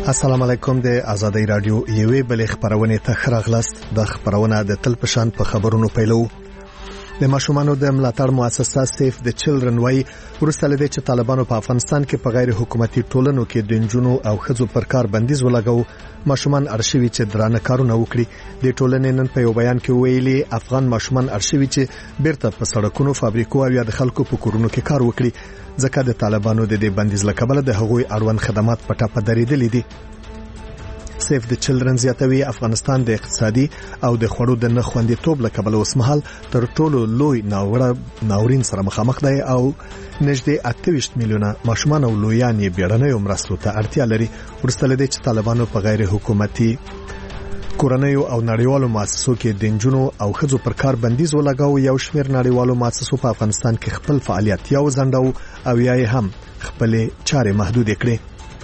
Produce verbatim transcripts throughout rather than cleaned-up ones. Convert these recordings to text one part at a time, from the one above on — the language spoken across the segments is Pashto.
السلام علیکم. د آزادۍ رادیو یوې بلې خبرونه ته خراغلاست. د خبرونه د تل پشان په خبرونو پیلو. د ماشومانو د ملاتړ مؤسسه سیف د چلډرن وای ورسته لدې چې طالبانو په افغانستان کې په غیر حکومتي ټولنو کې د انجونو او ښځو پر کار بندیز ولګاو. ماشومان ارشیوي چې درانه کارونه وکړي. د ټولنې نن په یو بیان کې ویلي افغان ماشومان ارشیوي چې بیرته په سړکونو، فابریکو او یا د خلکو په کورونو کې کار وکړي ځکه د طالبانو د دې بندیز لکبله د هغوی اړوند خدمات په ټاپه درېدلې دي. سیف د چلډرن زیاتوي افغانستان د اقتصادي او د خوړو د نه خوندیتوب لکبله اوسمهال تر ټولو لوی ناوړه ناورین سره مخامخ دی او نږدې اته ویشت میلیونه ماشومان او لویان یې بیړنیو مرستو ته اړتیا لري. وروسته له دې چې طالبانو په غیر حکومتي کورنیو او نړیوالو مؤسسو کې د انجونو او ښځو پر کار بندیز ولګاو، یو شمېر نړیوالو مؤسسو په افغانستان کې خپل فعالیت یا وځنډاو او یا هم خپل چارې محدود کړي.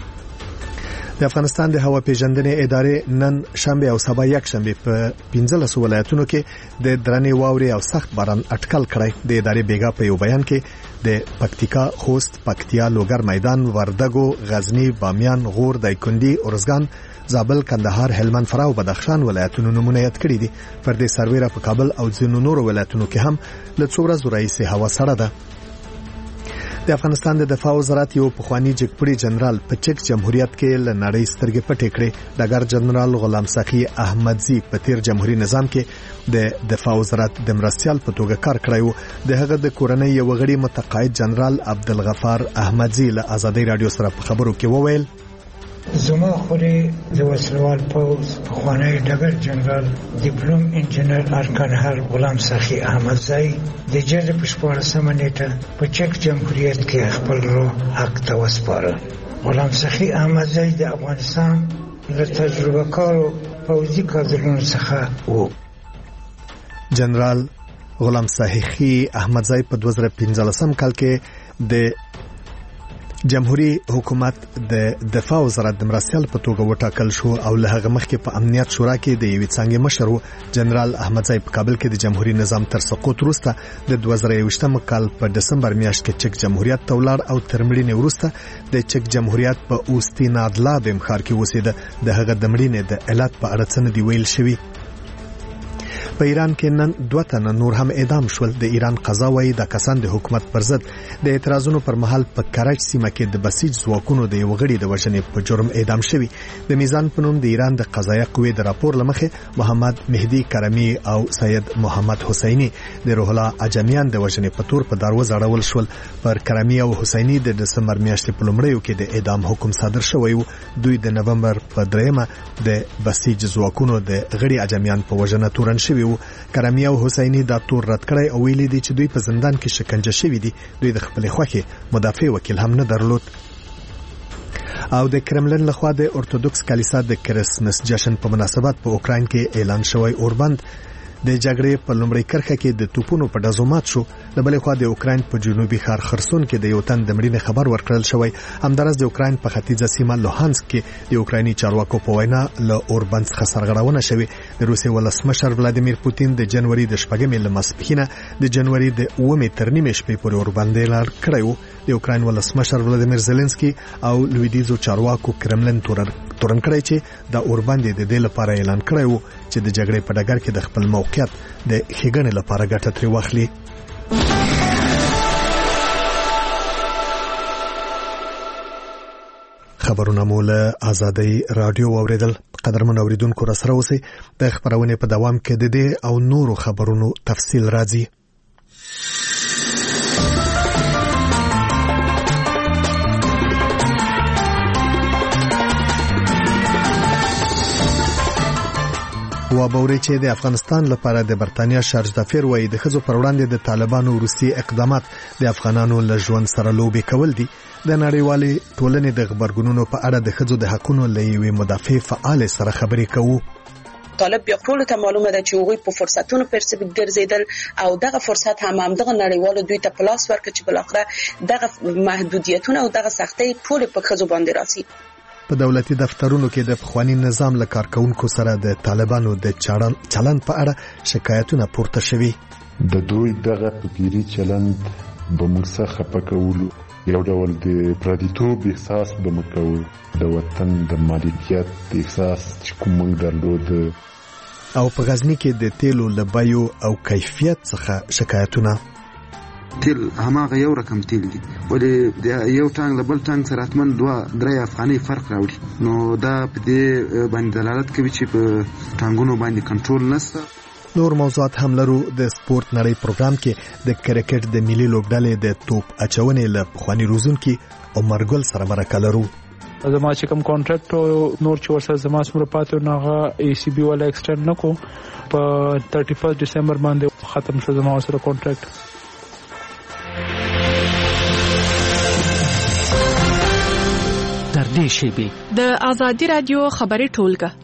د افغانستان د هوا پیژندنې ادارې نن شنبه او سبا یک شنبه په پنځلس ولایتونو کې د درنې واورې او سخت باران اټکل کړی. د ادارې بیګا په یو بیان کې د پکتیکا، خوست، پکتیا، لوګر میدان، وردګو، غزنی، بامیان، غور، دایکنډي، ارزګان، زابل، کندهار، هلمند، فراه او بدخشان ولایتونو نمونه یاد کړی دي. پر دې سرویره په کابل او ځینو نورو ولایتونو کې هم له څو ورځې راهیسې هوا سړه ده. د افغانستان د دفاع وزارت یو پخوانی جګپړی جنرال په چک جمهوریت کې ل نړۍ سترګې پټې کړې. ډګر جنرال غلام سخی احمدزی په تیر جمهوریت نظام کې د دفاع وزارت د مرستيال په توګه کار کړی و. د هغه د کورنۍ یو غړي متقاعد جنرال عبدالغفار احمدزی له آزادۍ رادیو سره په خبرو کې وویل: زما خوري د وسلوال پوز پخوانی ډګر جنرال ډیپلوم انجینر ارکانهر غلام سخی احمدزی د جنرال په شپږمه نیټه په چک جمهوریت کې خپل روح حق ته وسپاره. غلام سخی احمدزی د افغانستان له تجربه کارو پوځي کادرونو څخه و. جنرال غلام سخی احمدزی په دوه زره پنځلسم کال کې د جمهوریت حکومت د دفاع وزارت د مرستيال په توګه وټاکل شو او له هغه مخکې په امنیت شورا کې د یوې څنګه مشر و. جنرال احمدزی په کابل کې د جمهوریت نظام تر سقوط وروسته د دوه زره یوویشتم کال په دسمبر میاشت کې چک جمهوریت ته ولاړ او تر مړینې وروسته د چک جمهوریت په اوستینادلاب ښار کې اوسېده. د هغه د مړینې د علت په اړه څه نه دی ویل شوی. په ایران کې نن دوه تنه نور هم اعدام شول. د ایران قضا وايي د کسان د حکومت پر ضد د اعتراضونو پر مهال په کراچ سیمه کې د بسیج ځواکونو د یو غړي د وژنې په جرم اعدام شوی. د میزان په نوم د ایران د قضایه قوې د راپور لمخې محمد مهدی کرمی او سید محمد حسینی د روح الله عجمیان د وژنې په تور په دروازه اړول شول. پر کرمی او حسینی د دسمبر میاشتې په لومړیو کې د اعدام حکم صادر شوی و. دوی د نومبر په دریمه د بسیج ځواکونو د غړي عجمیان په وژنه تورن شوی. کرمی او حسینی دا تور رد کړی او ویلي دي چې دوی په زندان کې شکنجه شوی دي. دوی د خپل خوخي مدافع وکیل هم نه درلود. او د کرملن لخوا د ارتودکس کلیسا د کرسمس جشن په مناسبت په اوکراین کې اعلان شوی اوربند د جګړې په لومړۍ کرخه کې د توپونو په ډزو مات شو. د بلې خوا د اوکراین په جنوبي ښار خرسون کې د یو تن د مړینې خبر ورکړل شوی. همدارس د اوکراین په ختیځه سیمه لوهانسک کې د اوکرایني چارواکو په وینا له اوربند څخه سرغړونه شوې. د روسیې ولسمشر ولادیمیر پوتین د جنوري د شپږمې له ماسپښینه د جنوري د اوومې تر نیمې شپې پورې اوربند اعلان کړی و. د اوکراین ولسمشر ولادیمیر زيلنسکي او لویدیزو چارواکو کرملن تورن تورن کړی چې د اوربند د دې لپاره اعلان کړی و چې د جګړې په ډګر کې د خپل موقعیت د ښېګڼې لپاره ګټه ترې واخلي. خبرونه مو له آزادۍ رادیو اوریدل. قدرمن اوریدونکو را سره اوسئ. د خبرونې په دوام کې د دې او نورو خبرونو تفصیل راځي. و باوري چې د افغانستان لپاره د برتانیا شارج دافیر وایي د خزو پر وړاندې د طالبانو روسي اقدامات د افغانانو له ژوند سره لوبي کول دي. د نړیوالې ټولنې د خبرګونونو په اړه د خزو د حقوقو لوی مدافع فعال سره خبرې کوو. طالب بیا ټول ته معلومه ده چې هغوی په فرصتونو پرسه ګرځیدل او دغه فرصت هم هم دغه نړیوالو دوی ته پلاس ورکړي چې بلاخره دغه محدودیتونه او دغه سختۍ ټول په خزو باندې راځي. په دولتي دفترونو کې د پخوانی نظام له کارکونکو سره د طالبانو د چلند په اړه شکایتونه پورته شوي. د دوی دغه فکری چلند به موږ څخه پکولو یو ډول د پردیتوب احساس به مو کوو، د وطن د مالکیت احساس چې کوم موږ درلود. او په غزني کې د تیلو له بیو او کیفیت څخه شکایتونه. تیل هماغه یو رقم تیل دي، ولې د یو ټانک له بل ټانک سره اتمن دوه درې افغانۍ فرق راوړي. نو دا په دې باندې دلالت کوي چې په ټانګونو باندې کنټرول نشته. نور موضوعات هم لرو. د سپورت نړۍ پروګرام کې د کرکټ د ملي لوبډلې د توپ اچونې له پخواني روزونکي عمر ګل سره مرکه لرو. زما چې کوم کانټراکټ او نور چې ورسره زما سره پاتې ناغه ای سی بي ولا ایکسټند نکو په thirty first ډیسمبر باندې ختم شو زما سره کانټراکټ. در دې شیبې د آزادي رادیو خبري ټولګه.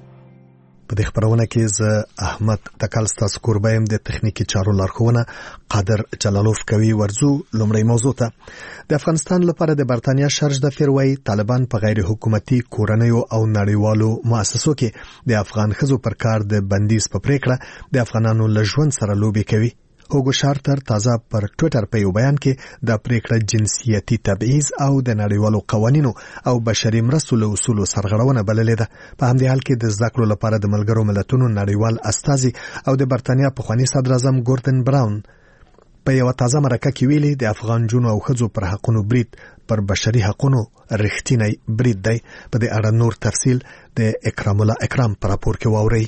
په دې خبرونه کې ز احمد تکل ستاسو کوربایم د تخنیکی چارو لارښوونه قادر جلالوف کوي. ورزو لومړی موضوع ته. د افغانستان لپاره د برتانیا شرج د فیروي طالبان په غیر حکومتي کورنیو او نړیوالو مؤسسو کې د افغان ښځو پر کار د بندیز په پریکړه د افغانانو له ژوند سره لوبي کوي. هوګو شارتر تازه پر ټوئیټر په یو بیان کې د پریکړه جنسیتي تبعیض او د نړیوالو قوانینو او بشري مرستو له اصولو سرغړونه بللې ده. په همدې حال کې د زده کړو لپاره د ملګرو ملتونو نړیوال استازي او د برتانیا پخوانی صدر اعظم ګوردن براون په یو تازه مرکه کې ویلي د افغان جنو او ښځو پر حقونو برید پر بشري حقونو رښتینی برید دی. په دې اړه نور تفصیل د اکرام الله اکرام پر راپور کې واورئ.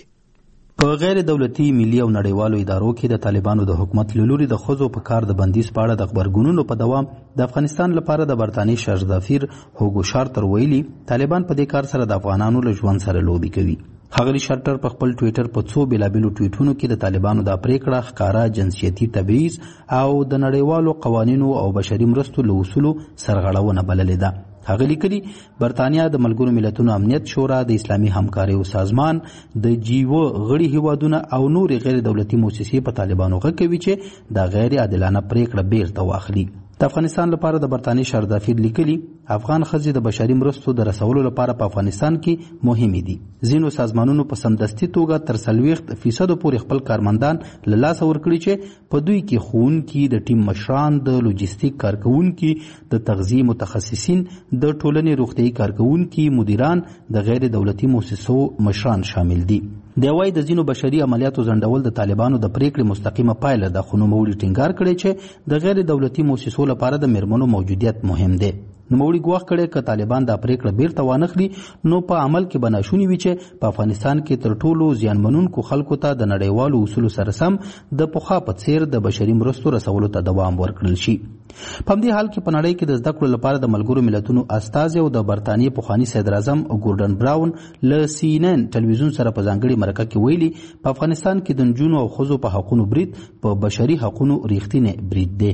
په غیر دولتي ملي او نړیوالو ادارو کې د طالبانو د حکومت لوري د ښځو په کار د بندیز په اړه د خبرګونونو په دوام د افغانستان لپاره د برتانیې شرج سفیر هوګو شارتر ویلي طالبان په دې کار سره د افغانانو له ژوند سره لوبي کوي. ښاغلي شارتر په خپل ټوئیټر په څو بیلابیلو ټویټونو کې د طالبانو د پریکړه ښکارا جنسیتي تبعیض او د نړیوالو قوانینو او بشري مرستو له اصولو سرغړونه بللې ده. هغه لیکلي برتانیا د ملګرو ملتونو امنیت شورا د اسلامي همکاریو سازمان د جیو غړي هیوادونه او نور غیر دولتي مؤسسې په طالبانو غږ کوي چې د غیر عادلانه پریکړه بیرته واخلي. د افغانستان لپاره د برتانیې شرج سفیر لیکلي افغان ښځې د بشري مرستو د رسولو لپاره په افغانستان کې مهمې دي. ځینو سازمانونو په سمدستي توګه تر څلوېښت فیصدو پورې خپل کارمندان له لاسه ورکړي چې په دوی کې ښوونکي، د ټیم مشران، د لوجستیک کارکوونکي، د تغذیې متخصصین، د ټولنې روغتیايي کارکوونکي، مدیران، د غیر دولتي مؤسسو مشران شامل دي. د وايي د ځینو بشري عملیاتو ځنډول د طالبانو د پریکړې مستقیمه پایله ده، خو نوموړي ټینګار کړی چې د غیر دولتي مؤسسو لپاره د میرمنو موجودیت مهم دی. نوموړي ګواښ کړی که طالبان دا پریکړه بیرته وانخلي نو په عمل کې به ناشونې وي چې په افغانستان کې تر ټولو زیانمنونکو خلکو ته د نړیوالو اصولو سره سم د پخوا په څیر د بشري مرستو رسولو ته دوام ورکړل شي. په همدې حال کې په نړۍ کې د زده کړو لپاره د ملګرو ملتونو استازي او د برتانیې پخواني صدر اعظم ګوردن براون له سی ان ان ټلویزیون سره په ځانګړې مرکه کې ویلي په افغانستان کې د نجونو او ښځو په حقونو برید په بشري حقونو ریښتینی برید دی.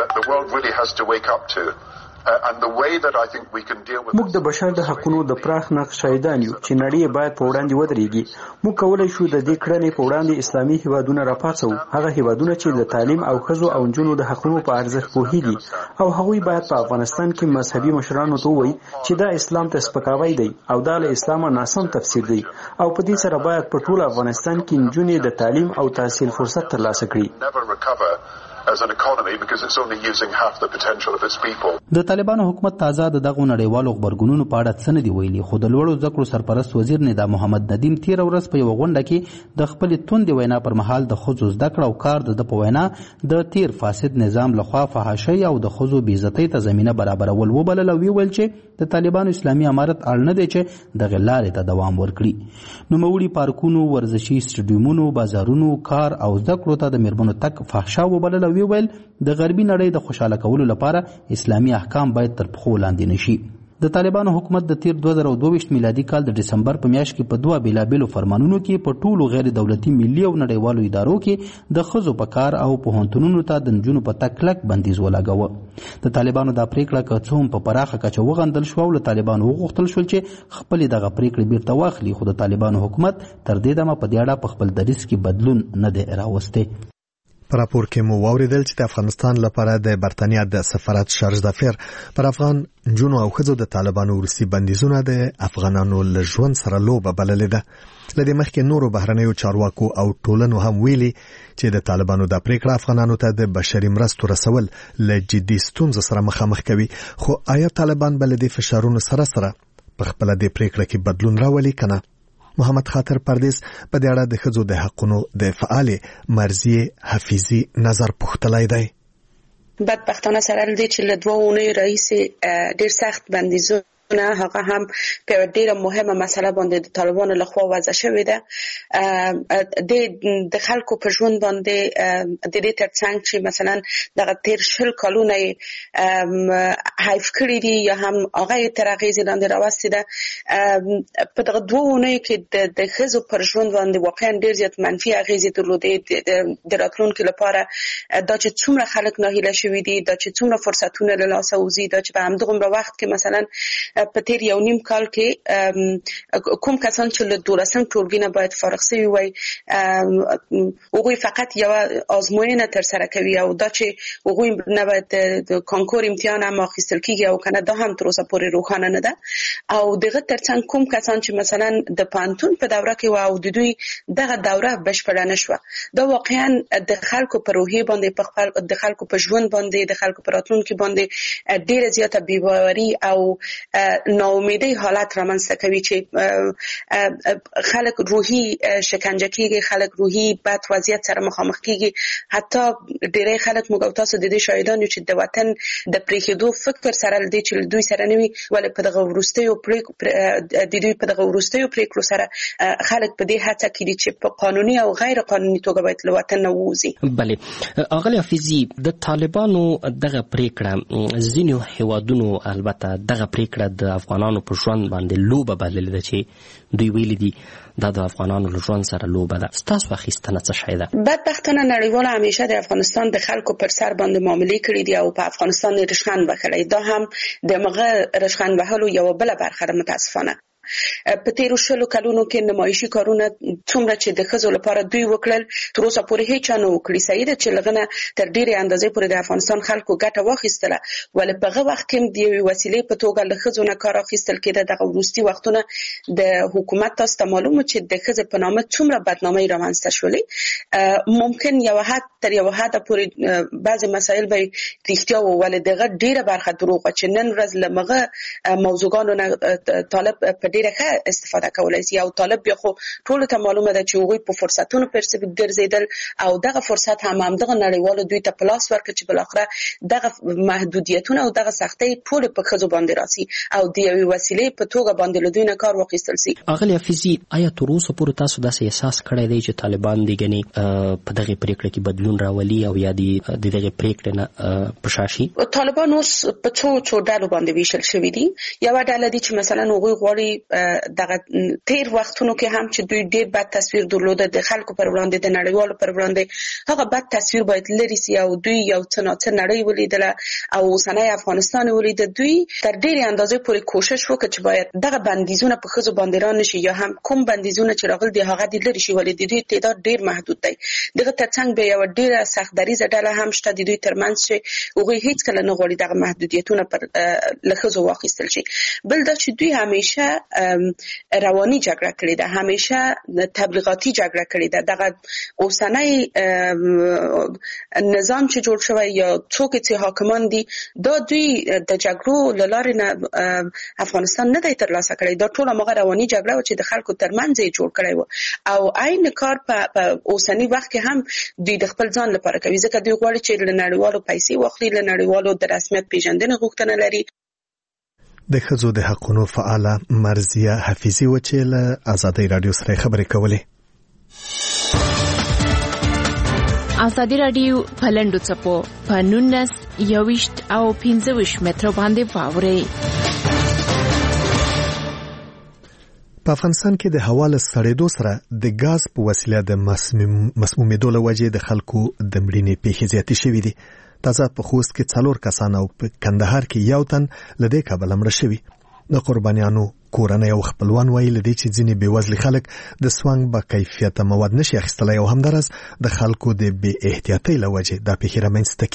موږ د بشر د حقونو د پراخ نقش شاهدان یو چې نړۍ باید په وړاندې ودرېږي. موږ کولی شو د دې کړنې په وړاندې اسلامي هیوادونه راپاڅو، هغه هیوادونه چې د تعلیم او ښځو او نجونو د حقونو په ارزښت پوهیږي، او هغوی باید په افغانستان کې مذهبي مشرانو ته ووایي چې دا اسلام ته سپکاوی دی او دا له اسلامه ناسم تفسیر دی، او په دې سره باید په ټول افغانستان کې نجونې د تعلیم او تحصیل فرصت ترلاسه کړي. د طالبانو حکومت تازه د دغو نړیوالو خبرګونونو په اړه څه نه دی ویلي، خو د لوړو زده کړو سرپرست وزیر ندا محمد ندیم تېره ورځ په یوه غونډه کې د خپلې توندې وینا پر مهال د ښځو زده کړه او کار د ده په وینا د تیر فاسد نظام لخوا فحاشۍ او د ښځو بېعزتۍ ته زمینه برابرول وبلل او ویل چې د طالبانو اسلامي امارت اړ نه دی چې دغې لارې ته دوام ورکړي. نوموړي پارکونو، ورزشي سټډیومونو، بازارونو، کار او زده کړو ته د میرمنو تګ فحشا وبلل او ویل د غربي نړۍ د خوشاله کولو لپاره اسلامي احکام باید تر پښو لاندې نشي. د طالبانو حکومت د تیر دوه زره دوه ویشت میلادي کال د ډسمبر په میاشت کې په دوه بیلابیلو فرمانونو کې په ټولو غیر دولتي ملي او نړیوالو ادارو کې د ښځو په کار او پوهنتونونو ته د نجونو په تګ کلک بندیز ولګاوه. د طالبانو دا پریکړه که څه هم په پراخه کچه وغندل شوه او له طالبانو وغوښتل شول چې خپلې دغه پریکړې بیرته واخلي، خو د طالبانو حکومت تر دې دمه په دې اړه په خپل دریځ کې بدلون نه دی راوستی. په راپور کې مو واوریدل چې د افغانستان لپاره د برتانیا د سفارت شارج دافیر پر افغان جنو او خزو د طالبانو ورسي بندیزونه د افغانانو له ژوند سره لوبه بللې ده. لدې مخکې نورو بهرنیو چارواکو او ټولنو هم ویلي چې د طالبانو د پریکړه افغانانو ته د بشري مرستو رسول له جدي ستونزو سره مخامخ کوي. خو آیا طالبان بل د فشارونو سره سره په خپل د پریکړه کې بدلون راولي کنه؟ محمد خاطر پردیس په دې اړه د خزو د حقونو د فعال مرزیه حفیظی نظر پوښتلای دی. بدبختانه سره دې چې له دوه اونۍ رئیس ډیر سخت بندیزونه هغه هم په ډیره مهمه مسله باندې د طالبانو لخوا وضع شوې ده. د د خلکو په ژوند باندې د دې ترڅنګ چې مثلا دغه تیر شل کلونه حیف کړی دي یا هم هغه تر اغیز لاندې راوستي ده. په دغه دوه اونۍ کې د خزو پر ژوند باندې واقعا ډیر زیات منفي اغیز درلودې. د راتلونکو لپاره دا چې څومره خلک ناهیله شوي دي، دا چې څومره فرصتونه له لاسه وځي، دا چې په همدغه وخت کې مثلا په تیر یو نیم کال کې کوم کسان چې له دولسم ټولګي نه باید فارغ شوي وي هغوی فقط یو آزموینه تر سره کوي او دا چې هغوی نه باید د کانکور امتحان هم اخیستل کیږي او کنه دا هم تر اوسه پورې روښانه نه ده. او دغه ترڅنګ کوم کسان چې مثلا د پانتون په دوره کې و او د دوی دغه دوره بشپړه نشوه، دا واقعا د خلکو په روحیه باندې په خپل د خلکو په ژوند باندې د خلکو په راتلونکي باندې ډیره زیاته بی‌باوري او ناامیدی حالت رامنځته کوي چې خلک روحي شکنجه کیږي، خلک روحي بد وضعیت سره مخامخ کیږي. حتی ډیری خلک موږ تاسو د دې شاهدان یو چې د وطن د پریښودو فکر سره لدی چې دوی سره نوي ولې په دغه ورستیو پریکړو د دوی په دغه ورستیو پریکړو سره خلک په دې هڅه کوي چې په قانوني او غیر قانوني توګه باید له وطن نه ووځي. بله اغلی حفیظی، د طالبانو دغه پریکړه ځینو هیوادونو البته دغه پریکړه د افغانانو په ژوند باندې لوبه بللې ده چې دوی ویلي دي دا د افغانانو له ژوند سره لوبه ده. ستاسو اخیستنه څه شی ده؟ بدبختانه نړیوال همیشه د افغانستان د خلکو پر سر باندې معاملې کړې دي او په افغانستان رشخند وکړي. دا هم د مغه رشخند وهلو یو بل برخه ده. متاسفانه په تیرو شلو کلونو کې نمایشي کارونه څومره چې د ښځو لپاره دوی وکړل تر اوسه پورې هیڅ نه وکړي. صحیح ده چې لغنه تر ډیرې اندازې پورې د افغانستان خلکو ګټه واخیستله، ولې په هغه وخت کې د یوې وسیلې په توګه له ښځو نه کار اخیستل کېده. دغه وروستي وختونه د حکومت تاسو ته معلومه چې د ښځې په نامه څومره بدنامۍ رامنځته شولې. ممکن یو حد تر یو حد پورې بعضې مسایل به رښتیا وو، ولې دغه ډیره برخه دروغ وه چې نن ورځ له مغه موضوعګانو نه طالب په ډیره ښه استفاده کولای شي. او طالب بیا خو ټولو ته معلومه ده چې هغوی په فرصتونو پرسې ګرځېدل او دغه فرصت هم همدغه نړیوالو دوی ته په لاس ورکړه چې بالاخره دغه محدودیتونه او دغه سختۍ ټولې په ښځو باندې راسي او د یوې وسیلې په توګه باندې له دوی نه کار واخیستل شي. اغلی حفیظي، آیا تر اوسه پورې تاسو داسې احساس کړی دی چې طالبان دې ګنې په دغه پریکړه کې بدلون راولي او یا د دغه پریکړې نه په شا شي؟ طالبان اوس په څو څو ډلو باندې ویشل شوي دي. یوه ډله دي چې مثلا هغوی غواړي دغه تیر وختونو کې هم چې دوی ډېر بد تصویر درلوده د خلکو پر وړاندې، د نړیوالو پر وړاندې، هغه بد تصویر باید لرې سي او دوی یو څه ناڅه نړۍ ولیدله او اوسنی افغانستان ولیده. دوی تر ډېرې اندازې پورې کوشش وکړه چې باید دغه بندیزونه په ښځو باندې را نشي یا هم کوم بندیزونه چې راغلي دي هغه دې لرې شي، ولې د دوی تعداد ډېر محدود دی. دغه ترڅنګ بیا یوه ډېره سختدریځه ډله هم شته د دوی ترمنځ چې هغوی هېڅکله نه غواړي دغه محدودیتونه پر له ښځو واخیستل شي. بل دا چې دوی همیشه رواني جګړه کړې ده، همیشه تبلیغاتي جګړه کړې ده. دغه اوسنی نظام چې جوړ شوی یا څوک چې حاکمان دي دا دوی د جګړو له لارې نه افغانستان نه دی ترلاسه کړی. دا ټوله هغه رواني جګړه وه چې د خلکو ترمنځ یې جوړ کړی و او عین کار په اوسني وخت کې هم دوی د خپل ځان لپاره کوي، ځکه دوی غواړي چې له نړیوالو پیسې واخلي، له نړیوالو د رسمیت پیژندنې غوښتنه لري. د ښځو د حقونو فعاله مرزیه حفیظی و چې له آزادۍ رادیو سره خبرې کولې. آزادۍ رادیو په لنډو څپو په نولس یوویشت او پنځه ویشت مترو باندې واورئ. په افغانستان کې د هوا له سړېدو سره د ګاز په وسیله د مسمومیدو له وجې د خلکو د مړینې پیښې زیاتې شوې دي. تازه په خوست کې څلور کسان او په کندهار کې یو تن له دې کبله مړه شوي. د قربانیانو کورنۍ او خپلوان ویل دي چې ځینې بېوزلي خلک د سوانګ با کیفیته مواد نشي اخیستلی او همدارس د خلکو د بې احتیاطۍ له وجې دا پیښې رامنځته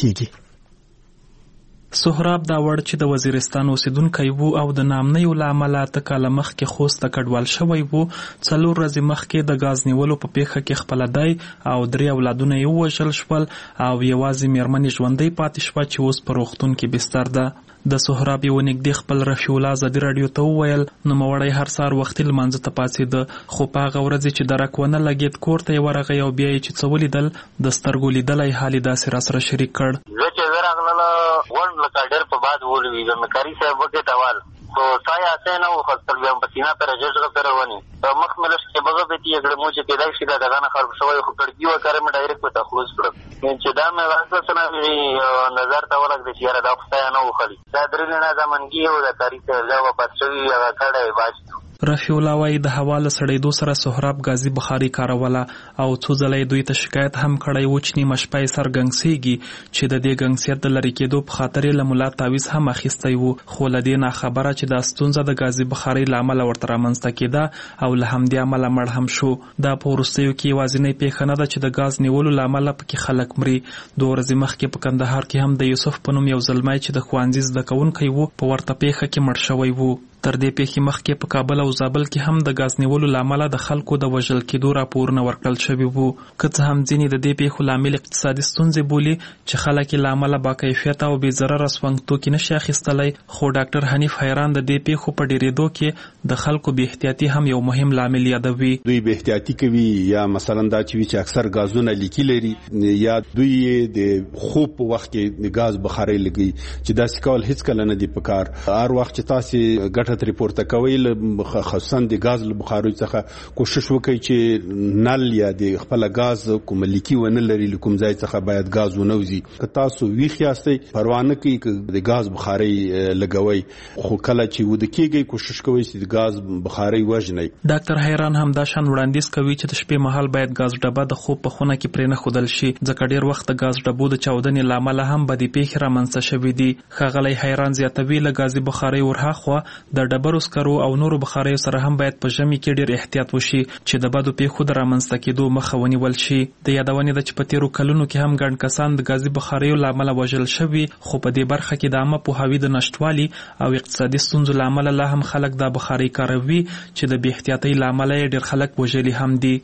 کیږي. سهراب دا وړ چې د وزیرستان اوسیدونکی وو او د نامنیو له امله اته کاله مخکې خوست ته کډوال شوی وو. څلور ورځې مخکې د ګاز نیولو په پیښه کې خپله دی او درې اولادونه یې ووژل شول او یوازې میرمن یې ژوندۍ پاتې شوه چې اوس په روغتون کې بستر ده. د سهراب یو نږدې خپل رفیع الله ازادي راډیو ته وویل نوموړی هر سهار وختي لمانځه ته پاڅېده خو په هغه ورځې چې درک ونه لګېد کور ته یې ورغی او بیا یې چې څه ولیدل د سترګو لیدلی حال یې داسې راسره شریک کړ. زه چې زه راغلله غونډ لکه ډېر په باد ولوېږم کاري صاحب وکې ته وال خو سایه اسې نه وخوستل بیا په سینه پرې ژژغه پرې ونې مخ مې لږ چې بغه بېتې یې کړه مو چې کېدای شي دا دغه نه خراب شوی خو کړکي وکړې مې ډایرکټ ورته خلوص کړم چې دا مې ورته څه نه نظر ته ولګېد چې یاره دا خو سایه نه وخلي دا درې نه دا منګي و د کاري صاحب دا به پات شوي هغه کډی باج رفیع الله وایي د هوا له سړېدو سره سهراب ګازي بخاري کاروله او څو ځله یې دوی ته شکایت هم کړی و چې نیمه شپه یې سر ګنګسېږي چې د دې ګنګسیت د لرې کېدو په خاطر یې له ملا تعویض هم اخیستی و خو له دې ناخبره چې دا ستونزه د ګازي بخارۍ له امله ورته رامنځته کېده او له همدې امله مړ هم شو. دا په وروستیو کې یوازینۍ پیښه نه ده چې د ګاز نیولو له امله پکې خلک مري. دوه ورځې مخکې په کندهار کې هم د یوسف په نوم یو زلمی چې د ښوونځي زده کوونکی و په ورته پیښه کې مړ شوی و. تر دې پیښې مخکې په کابل او زابل کې هم د ګاز نیولو له امله د خلکو د وژل کېدو راپورونه ورکړل شوي وو. که څه هم ځینې د دې پیښو لامل اقتصادي ستونزې بولي چې خلک یې له امله باکیفیته او بې ضرره سونګ توکي نشي اخیستلی خو ډاکټر حنیف حیران د دې پیښو په ډېرېدو کې د خلکو بې احتیاطي هم یو مهم لامل یادوي. دوی بې احتیاطي کوي یا مثلا دا چې وي چې اکثر ګازونه لیکي لري یا دوی د خوب په وخت کې د ګاز بخارۍ لګوي چې داسې کول هېڅکله نه دي پکار. هر وخت چې تاسې ګټه ترې پورته کوئ خصوصا د ګاز له بخاریو څخه کوشش وکړئ چې نل یا د خپل غاز کوم لیکي ونه لري کوم ځای څخه باید غاز ونوزي. که تاسو ویښ یاستئ پروا نه کوي چې د غاز بخارۍ لګوي خو کله چې ود کېږي کوشش کوئ چې د غاز بخارۍ وژنئ. ډاکټر حیران هم دا شان وړاندیز کوي چې د شپې مهال باید غاز ډبه د خوب په خونه کې پرې نه ښودل شي ځکه ډېر وخت د غاز ډبو د چاودنې له امله هم بدې پیښې رامنځته شوي دي. ښاغلی حیران زیاتوي له غازي بخارۍ ورهاخوا د ډبرو سکرو او نورو بخاریو سره هم باید په ژمي کې ډېر احتیاط وشي چې د بدو پیښو د رامنځته کېدو مخه ونیول شي. د یادونې ده چې په تېرو کلونو کې هم ګڼ کسان د ګازي بخاریو له امله وژل شوي خو په دې برخه کې د عامه پوهاوي د نشتوالي او اقتصادي ستونزو له امله لا هم خلک دا بخارۍ کاروي چې د بې احتیاطۍ له امله یې ډېر خلک وژلي هم دي.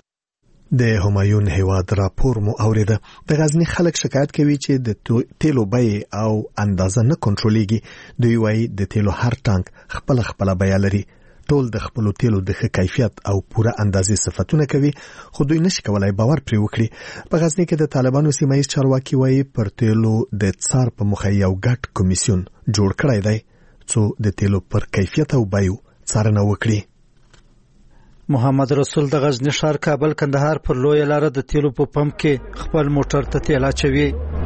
د همایون هیواد راپور مو اوریده. د غزنی خلک شکایت کوي چې د تیلو بیې او اندازه نه کنټرولېږي. دوی وایي د تیلو هر ټانک خپل خپل بیه لري. ټول د خپل تیلو د ښه کیفیت او پوره اندازې صفتونه کوي خو دوی نشي کولای باور پرې وکړي. په غزنی کې د طالبانو سیمه ییز چارواکي وایي پر تیلو د څار په مخه یو ګډ کمیسیون جوړ کړی دی څو د تیلو پر کیفیت او بیو څارنه وکړي. محمد رسول د غزنی ښار کابل کندهار پر لویه لاره د تیلو په پمپ کې خپل موټر ته تیل اچوي.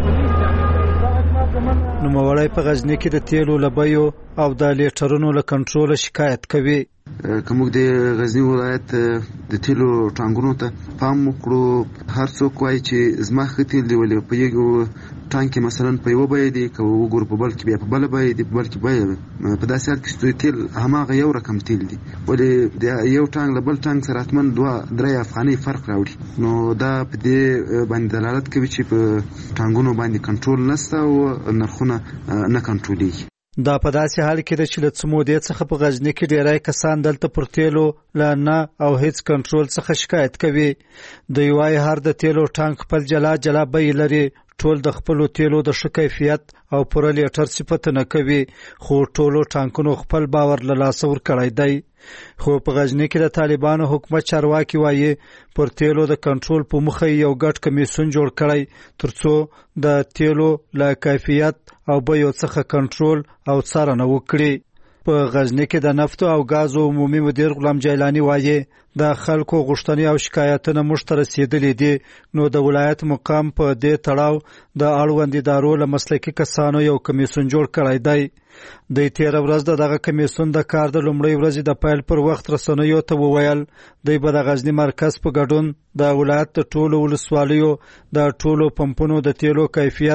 نوموړی په غزنی کې د تیلو له بیو او د لیټرونو له کنټرول شکایت کوي. کومګ د غزنی ولایت د تیلو ټانګونو ته پام وکړو هر څوک وایي چې زما ښه تیل دی ولې په یو ټانک مثلا په یو بیه دی که وګورو په بل کې بیا په بل بیه دی په بل کې بیه په داسې حال کې چې تیل هماغه یو رقم تیل دی ولې د یو ټانک له بل ټانک سره حتما دوه درې افغانۍ فرق راوړي نو دا په دې باندې دلالت کوي چې په ټانګونو باندې کنټرول نشته او نرخونه نه کنټرولېږي. دا په داسې حال کې ده چې له څه مودې څخه په غزنی کې ډیری کسان دلته پر تیلو له نه او هیڅ کنټرول څخه شکایت کوي. دوی وایي هر د تیلو ټانک خپل جلا جلا بیې لري. ټول د خپلو تیلو د ښه کیفیت او پوره لیټر صفتونه کوي خو ټولو ټانکونو خپل باور له لاسه ورکړی دی. خو په غزنی کې د طالبانو حکومت چارواکي وایي پر تیلو د کنټرول په مخه یو ګډ کمیسیون جوړ کړی ترڅو د تیلو له کیفیت او بیو څخه کنټرول او څارنه وکړي. په غزنی کې د نفت او غازو عمومي مدیر غلام جیلانی وایي د خلکو غوښتنې او شکایتونه موږ ته رسیدلې دي نو د ولایت مقام په دې تړاو د اړوند ادارو له مسلکي کسانو یو کمیسیون جوړ کړی دی. د تیر ورځ د دغه کمیسیون د کار د لومړۍ ورځې د پیل پر وخت رسنیو ته وویل دوی به د غزنی مرکز په ګډون د ولایت د ټولو ولسوالیو د ټولو پمپونو د تیلو کیفیت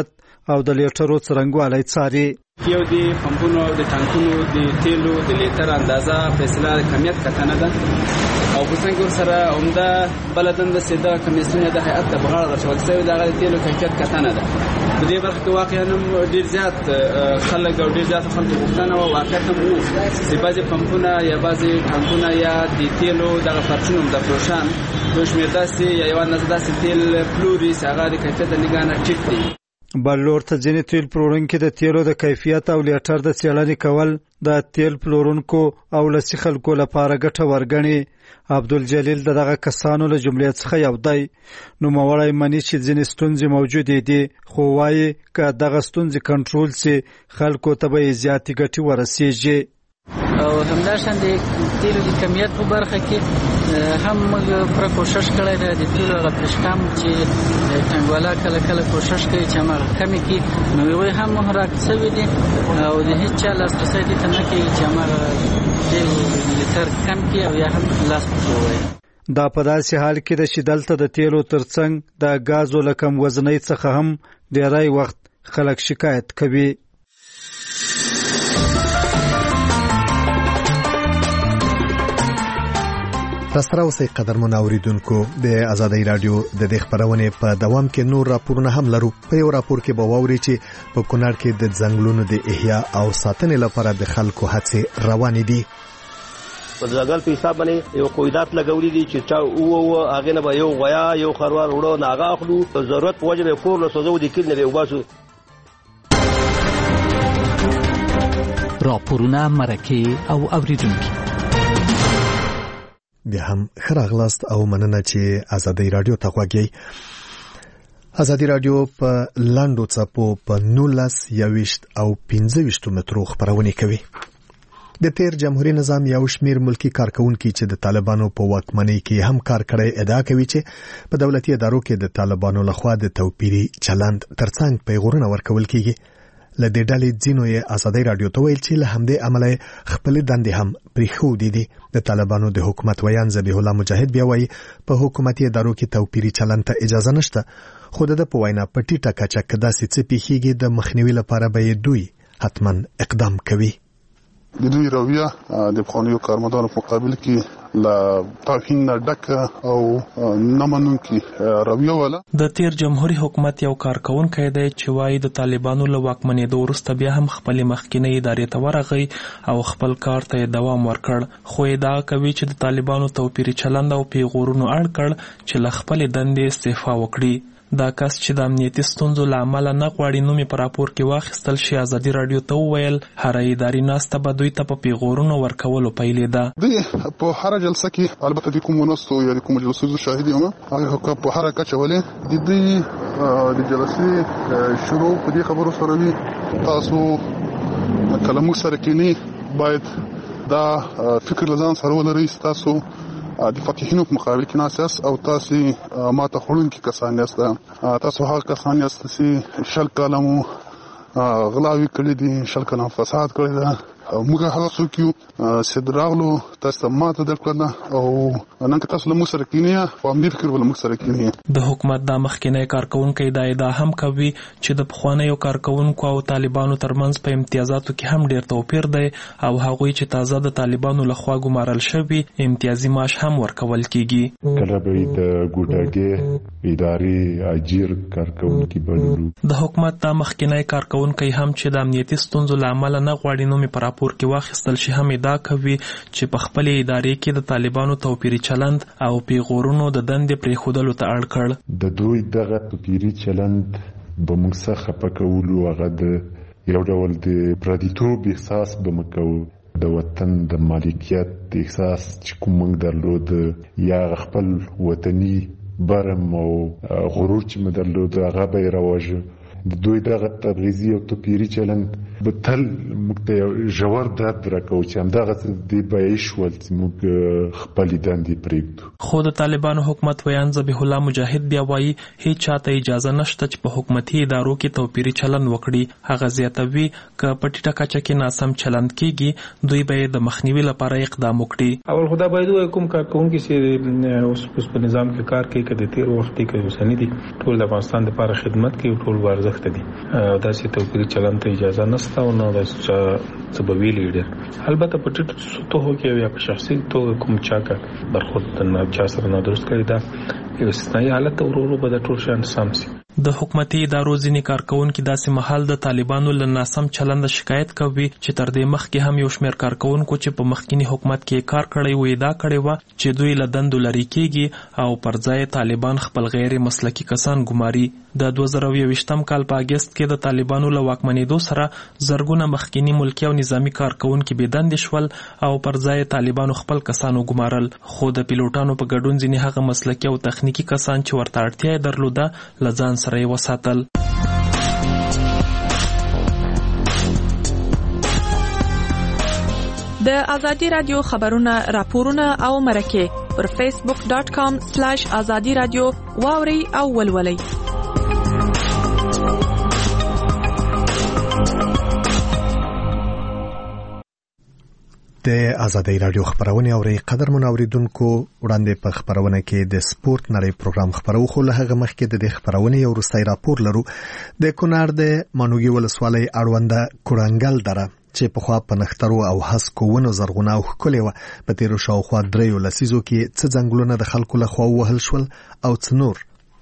او د لیټرو څرنګوالی څاري. یو د پمپونو او د ټانکونو د تیلو د لیټر اندازه فیصله د کمیت کتنه ده او په څنګه سره عمده بلدن د سیده کمیسیون د هیئت د بغاړه غوښتل شوی د تیلو کیفیت کتنه ده. په دې برخه کې واقعا ډیر زیات خلک او ډیر زیات خلک غوښتنه او واقعا مو د بعضي پمپونه یا بعضي ټانکونه یا د تیلو د فرشونو د فروشان د شمیر داسې یا یو اندازه داسې تیل پلوري چې هغه د کیفیت نگانه ټیک دی. بل لور ته ځینې تیل پلورونکي د تیلو د کیفیت او لیټر د څېړنې کول د تیل پلورونکو او لسی خلکو لپاره ګټه ورګڼي. عبدالجلیل د دغه کسانو له جملې څخه یو دی. نوموړی مني چې ځینې ستونزې موجودې دي خو وایي که دغه ستونزې کنټرول سي خلکو ته به یې زیاتې ګټې ورسیږي. او همداشان د تیلو د کمیت په برخه کې هم موږ پوره کوشش کړی دی. د تیلو هغه پېشکام چې ټانګوالا کله کله کوشش کوي چې هماغه کمې کړي نو هغوی هم محرک شوي دي او د هېڅ چا لاسرسی دې ته نه کوي چې هماغه تیل لیټر کم کړي او یا هم لاس پکې ووایي. دا په داسې حال کې ده چې دلته د تیلو ترڅنګ د ګازو له کم وزنۍ څخه هم ډېری وخت خلک شکایت کوي. راسره اوسئ قدرمن اوریدونکو. د آزادۍ رادیو د دې خبرونه په دوام کې نور راپورونه هم لرو. په یو راپور کې به واوري چې په کونړ کې د ځنګلونو د احیا او ساتنې لپاره د خلکو هڅې روانې دي. په ځنګل په حساب باندې یو قواعد لګولې دي چې چا او او هغه نه به یو غیا یو خروار وړو نه هغه اخلو ضرورت په وجه به کور له سوزو دي کله نه وباسو. راپورونه مرکه او اوریدونکو بیا هم خراغلاست او مننه چې آزادۍ رادیو ته غوږی. آزادۍ رادیو په لاندو څپو په نولس یوشت او پنځه ویشت مترو خبرونه کوي. د تیر جمهوریت نظام یو شمیر ملکی کارکونکو چې د طالبانو په واکمنۍ کې هم کار کړی ادعا کوي چې په دولتي ادارو کې د طالبانو لخوا د توپیري چلند ترڅنګ پیغورونه ورکول کیږي. لدې ډلې ځینو یې آزادۍ رادیو ته ویل چې له همدې عمله خپل دندې هم پریښودې دي. د طالبانو د حکومت ویان ذبیح الله مجاهد بیا وایي په حکومتي ادارو کې توپیري چلند ته اجازه نشته خو د په وینا په ټیټه کچه کې داسې څه پیښیږي د مخنیوي لپاره به دوی حتما اقدام کوي. د دوی رویه د پخوانیو کارمندانو په مقابل کې لا توهین ډک او نمنونکي رویه ولا. د تیر جمهوریت حکومت یو کارکونکو دی چې وايي د طالبانو له واکمنېدو وروسته بیا هم خپل مخکینی ادارې ته ورغی او خپل کار ته دوام ورکړ خو دا کوي چې د طالبانو توپیري چلند او پیغورونو اړ کړ چې له خپل دندې استعفا وکړي. دا کس چې د امنیتي ستونزو له امله نه غواړي نوم په راپور کې واخیستل شي آزادۍ رادیو ته وویل هر اداري ناسته به دوی ته په پیغورونو ورکولو پیلې ده. دوی په هر جلسه کې البته د کوم ناستو یا د کوم جلسو شاهد یم هغه په هر کچه ولې د دوی د جلسې شروع په دې خبرو سره وي تاسو کلمو سره کې باید دا فکر لزان سره ولرئ تاسو د فقیهینو په مقابل کې ناساس او تاسو ماته خورونکي کسان یاست. تاسو هغه کسان یاست چې شل کلمو غلاوي کړی دي شل کلم فساد کړی ده. موږ هغه څوک یو چې دراغلو تاسو ماته درکړه او نن که تاسو له موږ سره کینې او امیر فکر ول موږ سره کینې. د حکومت د مخکینی کارکونکو دا ادعا هم کوي چې د پخوانیو کارکونکو او طالبانو ترمنځ په امتیازاتو کې هم ډیر توپیر دی او هغوی چې تازه د طالبانو لخوا ګمارل شوي امتیازي معاش هم ورکول کیږي. کله به د ګوډاګي ادارې اجیر کارکونکو بللو. د حکومت د مخکینی کارکونکو هم چې د امنیتي ستونزو له امله نه غواړي نوم په راپور کې واخیستل شي هم ادعا کوي چې په خپل ادارې کې د طالبانو توپیري چلند او پیغورونو د دندې پریښودلو ته اړ کړ. د دوی دغه توپیري چلند به موږ څخه پکولو هغه د یو ډول د پردیتوب احساس به مکو د وطن د مالکیت احساس چې کوم موږ درلود یا خپل وطني برم او غرور چې موږ درلود هغه به رواجه. د دوی دغه تبعیضي او توپیري چلند به تل موږ ته ژور درد راکوي چې همدغه دی به ایشول چې موږ خپل دندې پرېږدو. خو د طالبانو حکومت ویان ذبیح الله مجاهد بیا وایي هیڅ چاته اجازه نشته چې په حکومتي ادارو کې توپیري چلند وکړي. هغه زیاتوي که په ټیټه کچه کې ناسم چلند کیږي دوی به د مخنیوي لپاره اقدام وکړي. اول خدا باید وایي کوم کارکونکي چې اوس په نظام کې کار کوي که د تیر وخت کې اوسنی دي ټول د افغانستان لپاره خدمت کوي ټول ورزش ناخته دي دا چې توپیری چلن ته اجازه نشته او نو د سبب ویلي البته په ټیټ سطحو کې یا په شخصي توګه کوم چا کا برخورد نه چا سره نه درست کړی دا یو استثنایی حالت ورورو به د ټول شان سامسي. د حکومتي ادارو ځینې کارکونکو داسې محل د طالبانو له ناسم چلند شکایت کوي چې تر دې مخکې هم یو شمېر کارکونکو چې په مخکینی حکومت کې کار کړی وي دا کړی و چې دوی له دندو لرې کېږي او پر ځای طالبان خپل غیر مسلکي کسان ګماري. د دوه زره یوویشتم کال په اگست کې د طالبانو له واکمنېدو سره زرګونه مخکینی ملکي او نظامی کارکونکو بې دندې شول او پر ځای طالبانو خپل کسان وګمارل. خو د پیلوټانو په ګډون ځینې هغه مسلکي او تخنیکي کسان چې ورته اړتیا یې درلوده له ځان سره یې وساتل. د ازادي رادیو خبرونه راپورونه او مرکه پر فیسبوک ډاٹ کام سلاش ازادي رادیو واوري او ولولئ. د ازادي رادیو خبرونه اوري قدر منوریدونکو وړاندې په خبرونه کې د سپورت نړۍ پروګرام خبرو خو له هغه مخکې د دې خبرونه یو روسي راپور لرو. د کونړ د مانوګي ولسوالۍ اړونده کورنګل دره چې په خوا په نخترو او هسکو ونو زرغونه او ښکلې وه په تیرو شاوخوا دریو لسیزو کې څه ځنګلونه د خلکو لخوا ووهل شول او څه نور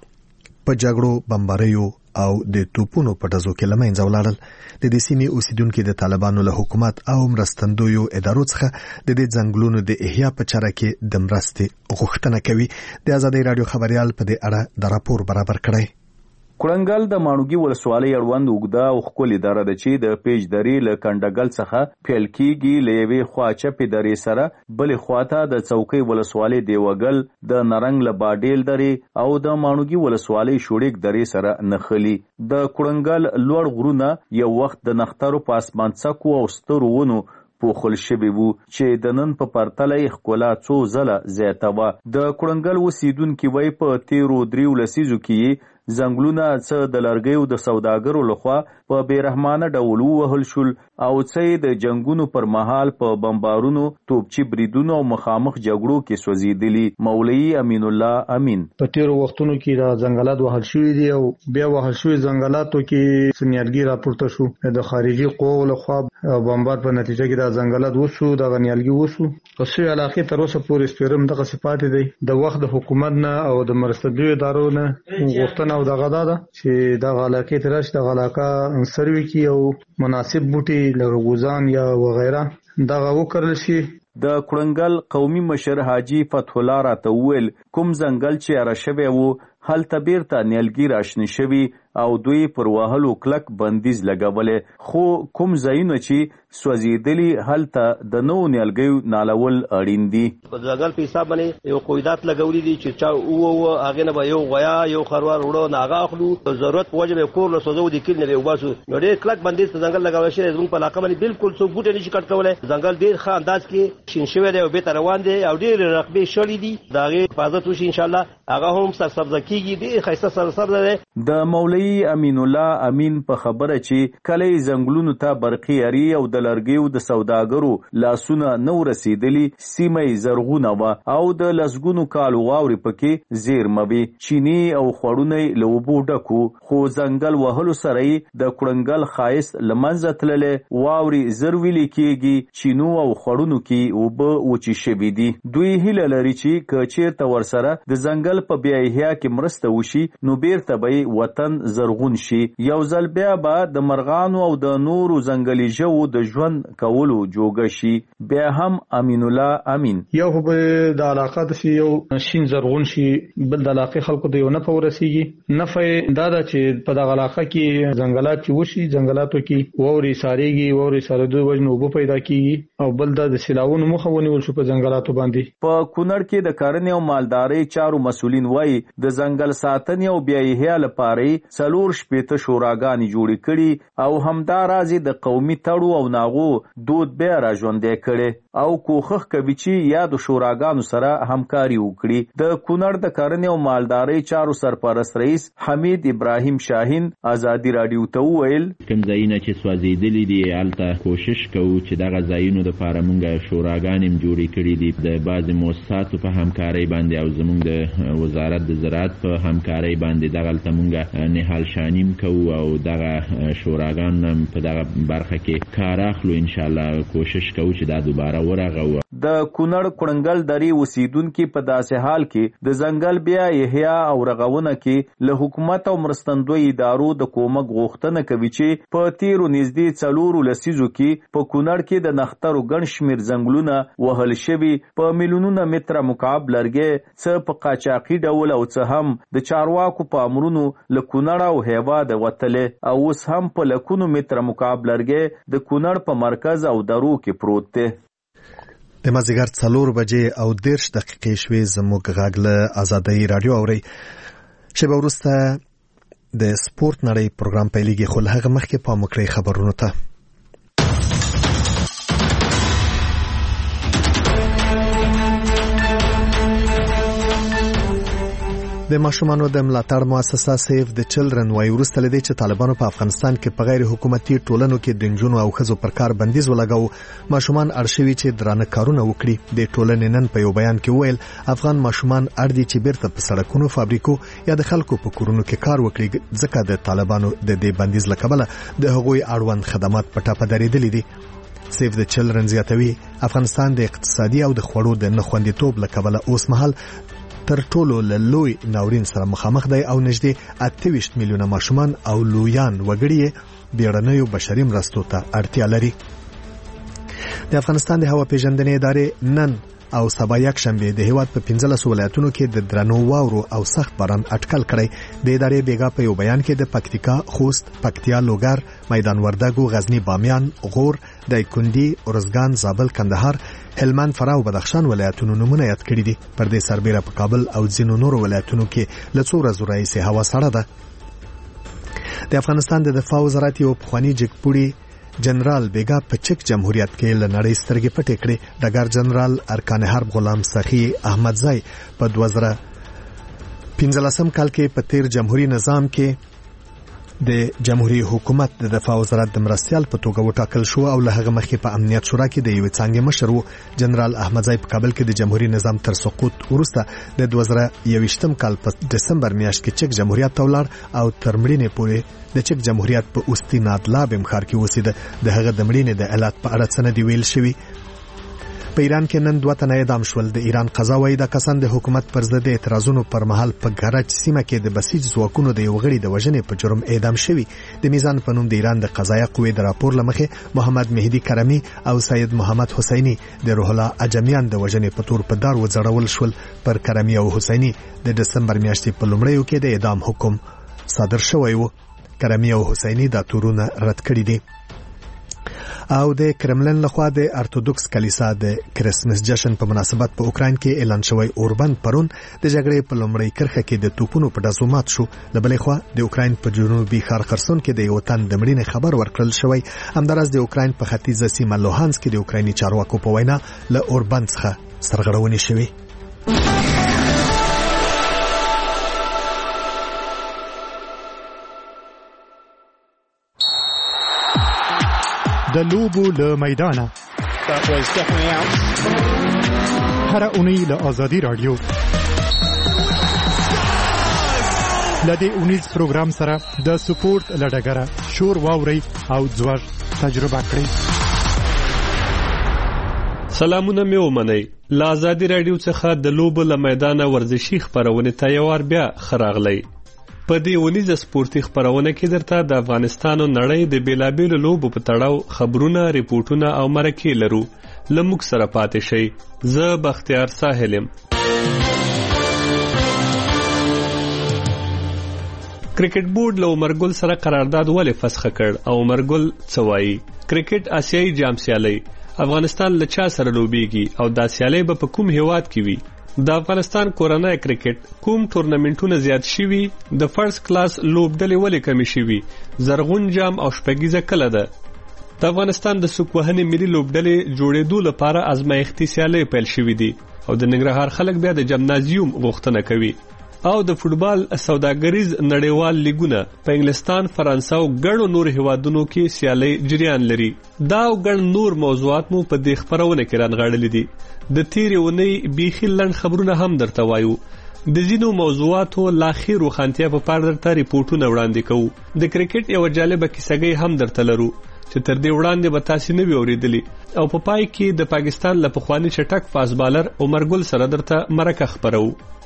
په جګړو بمباریو او د توپونو په ډزو کې له منځه ولاړل. د دې سیمې اوسیدونکو د طالبانو له حکومت او مرستندویو ادارو څخه د دې ځنګلونو د احیا په چاره کې د مرستې غوښتنه کوي. د ازادي رادیو خبريال په دې اړه د راپور برابر کړی. کورنګل د مانوګي ولسوالۍ اړوند اوږده او ښکلې دره ده چې د پیج درې له کنډګل څخه پیل کېږي. له یوې خوا چپې درې سره بلې خواته د څوکۍ ولسوالۍ دیوګل د نرنګ له باډیل درې او د مانوګي ولسوالۍ شوړیک درې سره نښلي. د کورنګل لوړ غرونه یو وخت د نخترو په اسمان څکو او سترو ونو پوښل شوي وو چې د نن په پرتله یې ښکلا څو ځله زیاته وه. د کورنګل اوسیدونکي وایي په تیرو دریو لسیزو کې ځنګلونه څه د لرګیو د سوداګرو لخوا په بیرحمانه ډول ووهل شول او څه د جنگونو پر مهال په بمبارونو توپچي بریدونو او مخامخ جګړو کې سوځېدلي. مولوي امین الله امین په تیرو وختونو کې دا ځنګلات وهل شوي دي او بیا وهل شوي ځنګلاتو کې سنیالګي راپورته شو د خارجي قوو لخوا بمبار په نتیجه کې دا ځنګلات وشو د غنیالګي وشو په سوی علاقې تر اوسه پورې سپیرم دغه صفات دي. د وخت د حکومت نه او د مرستندویو ادارو نه غوښتنه او دغه دا ده چې د علاقې ترش د علاقه سروي کې او مناسب بوټي لرغوزان یا وغیرہ دغه وکړل شي. د کورنګل قومي مشر حاجی فتح الله راته وویل کوم ځنګل چې اره شوی وو هلته بیرته نیالګي راشنه شوي او دوی پر وهلو کلک بندیز لګولې خو کوم ځایونه چې سوځېدلي هلته د نوو نیالګیو نالول اړین دي. په ځنګل په حساب باندې یو قویدات لګولي دي چې چا او هغه نه به یو غیا یو خروار وړو ناغه اخلو ضرورت په وجه به کور له سوزو دي کله نه وباسو نو ډېر کلک بندیز په ځنګل لګول شي. زموږ په علاقه باندې بالکل څو بوټي نشي کټ کولای. ځنګل ډېر ښه انداز کې شین شوی دی او به تر روان دی او ډېر رقبې شولې دي داغه حفاظت وشي ان شاء الله هغه هم سرسبز کیږي. ډېر ښایسته سرسبز دی. د مولوي امین الله امین په خبره چې کله ځنګلونو ته برقي اړي او د لرګیو د سوداګرو لاسونه نو رسیدلی سیمه زرغونه و او د لسګونو کالو واوري پکې زیرموي چینی او خړونه لوبو ډکو خو ځنګل وهلو سره د کورنګل خایس لمنځه تللې واوري زرویل کېږي چینو او خړونو کې وب وچی شوي دي. دوی هیله لري چې کچیر ته ورسره د ځنګل په بیا احیا کې مرسته وشي نو بیرته به وطن زرغون شي. یو ځل بیا به د مرغانو او د نورو ځنګلي ژوو د ژوند کولو جوګه شي. بیا هم امین الله امین یو به د علاقه د یو شین زرغون شي بل د علاقې خلکو ته یو نه پورسیږي نفع دا ده چې په دغه علاقه کې ځنګلات چې وشي ځنګلاتو کې ووري ساريږي ووري سره دوی وجنه وب پیدا کیږي او بل د سیلاونو مخه ونیول شو په ځنګلاتو باندې. په کونړ کې د کرنې او مالدارۍ چارو مسولین وایي د ځنګل ساتنې او بیا یې لپاره څلور شپېته شوراګانې جوړې کړي او همدا راځي د قومي تړو او ناغو دود بیا را ژوندې کړي او کوښښ کوي چې یا د شوراګانو سره همکاري وکړي. د کونړ د کرنې او مالدارۍ چارو سرپرست رئیس حمید ابراهیم شاهین ازادي رادیو ته وویل کوم ځایونه چې سوځېدلي دي هلته کوشش کوو چې دغه ځایونو دپاره موږ شوراګانې هم جوړې کړي دي د بعضې مؤسساتو په همکارۍ باندې او زموږ د وزارت د زراعت په همکارۍ باندې دغلته موږ حال شانیم کوو او دغه شوراګان په دغه برخه کې کار اخلو. ان شاء الله کوشش کوو چې دا دوباره ورغو. د کونړ کړنګل درې اوسیدونکو په داسې حال کې د ځنګل بیا احیا او رغونه کې له حکومت او مرستندوی ادارو د کومک غوښتنه کوي چې په تیرو نږدې څلورو لسیزو کې په کونړ کې د نخترو ګڼ شمېر ځنګلونه وهل شوي، په میلیونونه متره مکعب لرګي څه په قاچاقي ډول او څه هم د چارواکو په امرونو له کونړ او هیواده وتلې، او اوس هم په لکونو متره مکعب لرګي د کونړ په مرکز او درو کې پروت دی. د مازدیګر څلور بجې او دېرش دقیقې شوې. زموږ غږ له ازادۍ راډیو اورئ. شیبه وروسته د سپورت نړۍ پروګرام پیلېږي، خو له هغه مخکې پام وکړئ خبرونو ته. د ماشومانو د ملاتړ مؤسسه سیف د چلډرن وايي وروسته لدی چې طالبانو په افغانستان کې په غیر حکومتي ټولنو کې د نجونو او ښځو پر کار بندیز ولګاو، ماشومان اړشوي چې درانه کارونه وکړي. د ټولنې نن په یو بیان کې ویل افغان ماشومان اړ دي چې بیرته په سړکونو، فابریکو یا د خلکو په کورونو کې کار وکړي، ځکه د طالبانو د دې بندیز له کبله د هغوی اړوند خدمات په ټاپه درېدلي دي. سیف د چلډرن زیاتوي افغانستان د اقتصادي او د خوړو د نه خوندیتوب له کبله اوس مهال تر ټولو لوی ناورین سره مخامخ دی او نږدې اته ویشت میلیونه ماشومان او لویان وګړي بیړنیو بشري مرستو ته اړتیا لري. د افغانستان د هوا پیژندنې ادارې نن او سبا یک شنبه د هیواد په پنځلس ولایتونو کې د درنو واورو او سخت باران اټکل کړی. د ادارې بیګا په یو بیان کې د پکتیکا، خوست، پکتیا، لوګر، میدان وردګو، غزنی، بامیان، غور، دایکنډي، ارزګان، زابل، کندهار، هلمند، فراه او بدخشان ولایتونو نمونه یاد کړی دي. پر دې سربېره په کابل او ځینو نورو ولایتونو کې له څو ورځو راهیسې هوا سړه ده. د افغانستان د دفاع وزارت یو پخوانی جګپوړي جنرال بیګا په چک جمهوریت کې له نړۍ سترګې پټې کړې. ډګر جنرال ارکان حرب غلام سخی احمدزی په دوه زره پنځلسم کال کې په تیر جمهوریت نظام کې د جمهوریت حکومت د دفاع وزارت د مرستیال په توګه وټاکل شو او له هغه مخکې په امنیت شورا کې د یوې څانګې مشر و. جنرال احمدزی په کابل کې د جمهوریت نظام تر سقوط وروسته د دوه زره یوویشتم کال په دسمبر میاشت کې چک جمهوریت ته ولاړ او تر مړینې پورې د چک جمهوریت په اوستي نادلاب ښار کې اوسېده. د هغه د مړینې د علت په اړه څه نه دی ویل شوي. په ایران کې نن دوه تنه اعدام شول. د ایران قضا وايي د کسان د حکومت پر ضد اعتراضونو پر مهال په ګرج سیمه کې د بسیج ځواکونو د یو غړي د وژنې په جرم اعدام شوي. د میزان په نوم د ایران د قضایه قوې د راپور لمخې محمد مهدی کرمی او سید محمد حسینی د روح الله اجمیان د وژنې په تور په دار وځړول شول. پر کرمی او حسینی د دسمبر میاشتې په لومړیو کې د اعدام حکم صادر شوی و. کرمی او حسینی دا تورونه رد کړی دي. او د کرملن لخوا د ارتودوکس کلیسا د کرسمس جشن په مناسبت په اوکراین کې اعلان شوی اوربند پرون د جګړې په لومړۍ کرخه کې د توپونو په ډزو مات شو. له بلې خوا د اوکراین په جنوبي ښار خرسون کې د یو تن د مړینې خبر ورکړل شوی. همداراز د اوکراین په ختیځه سیمه لوهانسک کې د اوکرایني چارواکو په وینا له اوربند څخه سرغړونې شوې. د لوبو له میدانه هر اونۍ له ازادي رادیو لدې اونیز پروګرام سره د سپورت لډګره شور واوري او ځوړ تجربه کړئ. سلامونه مې ومنئ. له ازادي رادیو څخه د لوبو له میدانه ورزشي خبرونه ته یو وار بیا خراغلی. په دې ونیزه سپورتي خبرونه کې درته د افغانستان او نړۍ د بیلابیلو لوبو په تړاو خبرونه، ریپورتونه او مرکې لرو. لموږ سره پاتې شئ. زه بختیار ساحل یم. کرکټ بورډ له عمرګل سره قرارداد ولې فسخ کړ او عمرګل څه وایي؟ کرکټ آسیایي جام سیالۍ افغانستان له چا سره لوبېږي او دا سیالۍ به په کوم هیواد کې وي؟ د افغانستان کورنۍ کرکټ کوم ټورنمنټونه زیات شوي؟ د فرست کلاس لوبډلې ولې کمې شوي؟ زرغون جام او شپږیزه کله ده؟ د افغانستان د سوک وهنې ملي لوبډلې جوړېدو لپاره ازمایښتي سیالۍ پیل شوي دي او د ننګرهار خلک بیا د جمنازیوم غوښتنه کوي. او د فوټبال سوداګریز نړیوال لیګونه په انګلستان، فرانسه او ګڼو نور هیوادونو کې سیالۍ جریان لري. دا او ګڼ نور موضوعات مو په دې خبرونه کې رانغاړلي دي. د تیرې اونۍ بیخي لنډ خبرونه هم درته وایو. د ځینو موضوعاتو لا خیر روښانتیا په پار درته ریپورتونه وړاندې کوو. د کرکټ یو جالبه کیسګۍ هم درته لرو چې تر دې وړاندې به تاسو نه وی اوریدلی او په پای کې د پاکستان له پخوانی چټک فاست بالر عمر ګل سره درته مرکه خبرو.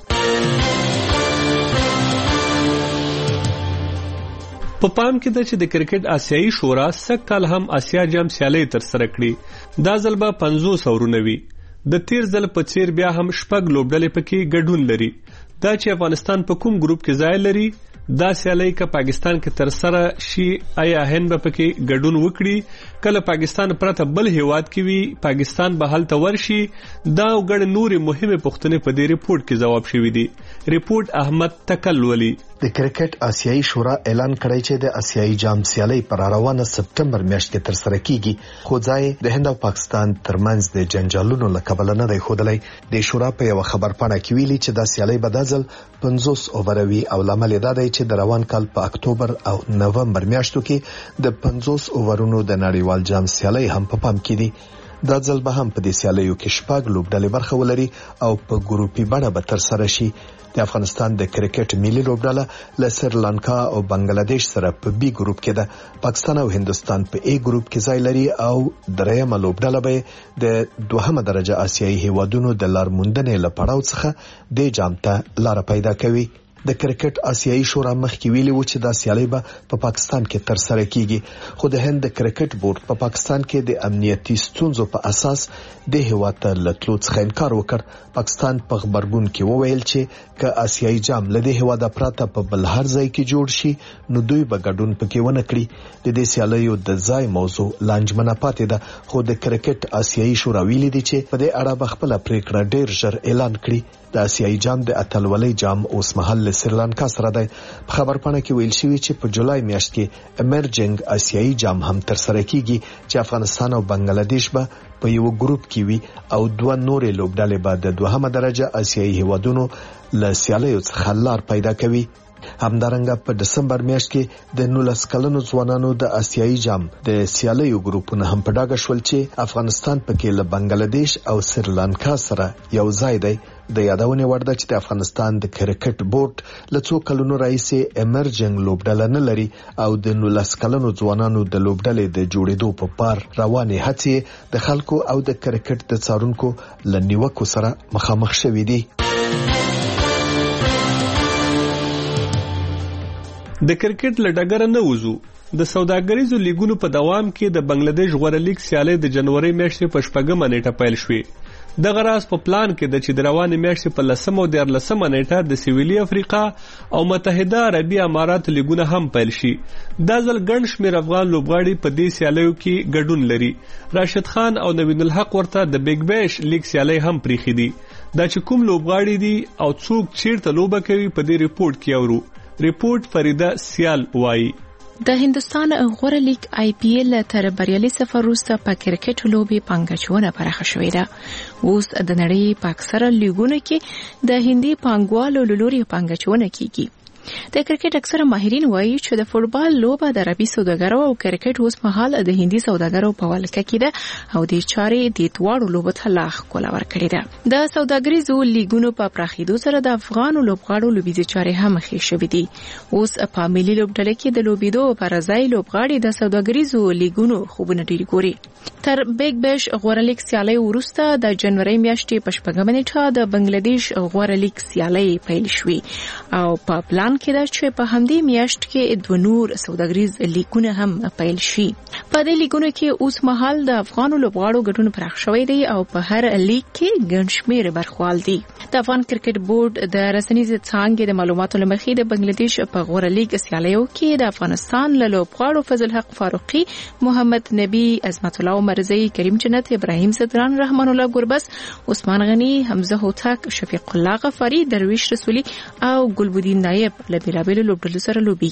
په پام کې ده چې د کرکټ آسیایي شورا سږ کال هم آسیا جام سیالۍ ترسره کړي. دا ځل به پنځوس اورونه وي. د تیر ځل په څیر بیا هم شپږ لوبډلې پکې ګډون لري. دا چې افغانستان په کوم ګروپ کې ځای لري دا سیالۍ که پاکستان کې ترسره شي آیا هند به پکې ګډون وکړي کله پاکستان پرته بل هیواد کې وي پاکستان به هلته ورشي. دا او ګڼ نورې مهمه پوښتنې په دې ریپورت کې ځواب شوي دي. ریپورت احمد تکلولي. د کرکټ آسیایي شورا اعلان کړی چې د آسیایي جام سیالۍ پر روانه سپټمبر میاشت کې ترسره کیږي خو ځای د هند او پاکستان ترمنځ د جنجالونو له کبله نه دی ښودلی. د شورا په یو خبرپاڼه کې ویلي چې د سیالۍ به دا ځل پنځوس اووروي او لامل دا دی چې د روان کال په اکتوبر او نومبر میاشتو کې د پنځوس اوورونو د نړیوال جام سیالۍ هم په پام کې دي. دا ځل به هم په دې سیالیو کې شپږ لوبډلې برخه ولري او په ګروپي بڼه به ترسره شي. د افغانستان د کرکټ ملي لوبډله له سریلانکا او بنگلاديش سره په بي ګروپ کې ده. پاکستان او هندستان په ای ګروپ کې ځای لري او درېمه لوبډله به د دوهمه درجه آسیایي هیوادونو د لارموندنې لپاره څخه د جام ته لار پیدا کوي. د کرکټ آسیایي شورا مخکې ویلي و چې دا سیالۍ به په پاکستان کې ترسره کیږي خو د هند د کرکټ بورډ په پاکستان کې د امنیتي ستونزو په اساس د هیواد ته لټلو څخه انکار وکړ. پاکستان په خبرګون کې وویل چې که آسیایي جام له دې هیواد پرته په بل هر ځای کې جوړ شي نو دوی به ګډون پکې ونه کړي. د دې سیالیو د ځای موضوع لانجمنه پاتې ده خو د کرکټ آسیایي شورا ویلي دي چې په دې اړه به خپل پریکړه ډیر ژر اعلان کړي. د آسیایي جام د اتلولۍ جام اوس مهال له سریلانکا سره دی. په خبرپاڼه کې ویل شوی چې په جولای میاشت کې امرجنګ آسیایي جام هم ترسره کیږي چې افغانستان او بنگلاديش به په یو ګروپ کې وي او دوه نورې لوبډلې به د دوهمه درجه آسیایي هیوادونو له سیالیو څخه لار پیدا کوي. همدارنګه په دسمبر میاشت کې د نولس کلنو ځوانانو د آسیایي جام د سیالیو ګروپونه هم په ډاګه شول چې افغانستان پکې له بنگلاديش او سریلانکا سره یو ځای دی. د یادونه ورده چې د افغانستان د کرکټ بورډ له څو کلونو راهیسې امرجنګ لوبډله نه لري او د نولس کلنو ځوانانو د لوبډلې د جوړېدو په پار روانې هڅې د خلکو او د کرکټ د څارونکو له نیوکو سره مخامخ شوې دي. د کرکټ له ډګره نه وځو. د سوداګریزو لیګونو په دوام کې د بنگلاديش غوړه لیګ سیالۍ د جنوري میاشتې په شپږمه نیټه پیل شوې. دغه راز په پلان کې د چې د روانې میاشتې په لسمه او دیارلسمه نیټه د سویلي افریقا او متحده عربي امارات لیګونه هم پیل شي. دا ځل ګڼ شمېر افغان لوبغاړي په دې سیالیو کې ګډون لري. راشد خان او نوین الحق ورته د بیگ بیش لیګ سیالۍ هم پریښې دي. دا چې کوم لوبغاړي دي او څوک چیرته لوبه کوي په دې ریپورت کې اورو. ریپورت فریده سیال وایي. د هندستان غوړه لیګ آی پی ایل تر بریالي سفر وروسته په کرکټ لوبي پانګچونه برخه شوې ده. اوس د نړۍ په اکثره لیګونو کې د هندي پانګوالو لوري پانګچونه کیږي. د کرکټ اکثره ماهرین وایي چې د فوټبال لوبه د عربي سوداګرو او کرکټ اوس مهال د هندي سوداګرو په ولکه کې ده او د چارې د دواړو لوبو ته لا ښکلا ورکړې ده. د سوداګریزو لیګونو په پراخېدو سره د افغانو لوبغاړو لوبیزې چارې هم ښې شوې دي. اوس په ملي لوبډله کې د لوبیدو پر ځای لوبغاړي د سوداګریزو لیګونو خوبونه ډېر ګوري. تر بیگ بیش غوړه لیګ سیالۍ وروسته د جنوري میاشتې په شپږمه نیټه د بنگلاديش غوړه لیګ سیالۍ پیل شوې او په پلان کې ده چې په همدې میاشت کې دوه نور سوداګریز لیګونه هم پیل شي. په دې لیګونو کې اوس مهال د افغانو لوبغاړو ګډون پراخ شوی دی او په هر لیګ کې ګڼ شمېر برخوال دي. د افغان کرکټ بورډ د رسنیزې څانګې د معلوماتو له مخې د بنگلاديش په غوړه لیګ سیالیو کې د افغانستان له لوبغاړو فضل حق فاروقي، محمد نبی، عظمت الله مرزي، کریم جنت، ابراهیم صدران، رحمان الله ګربز، عثمان غنی، حمزه هوتک، شفیق الله غفاری، درویش رسولی او ګلبدین نایب له بیلابیلو لوبډلو سره لوبي کوي.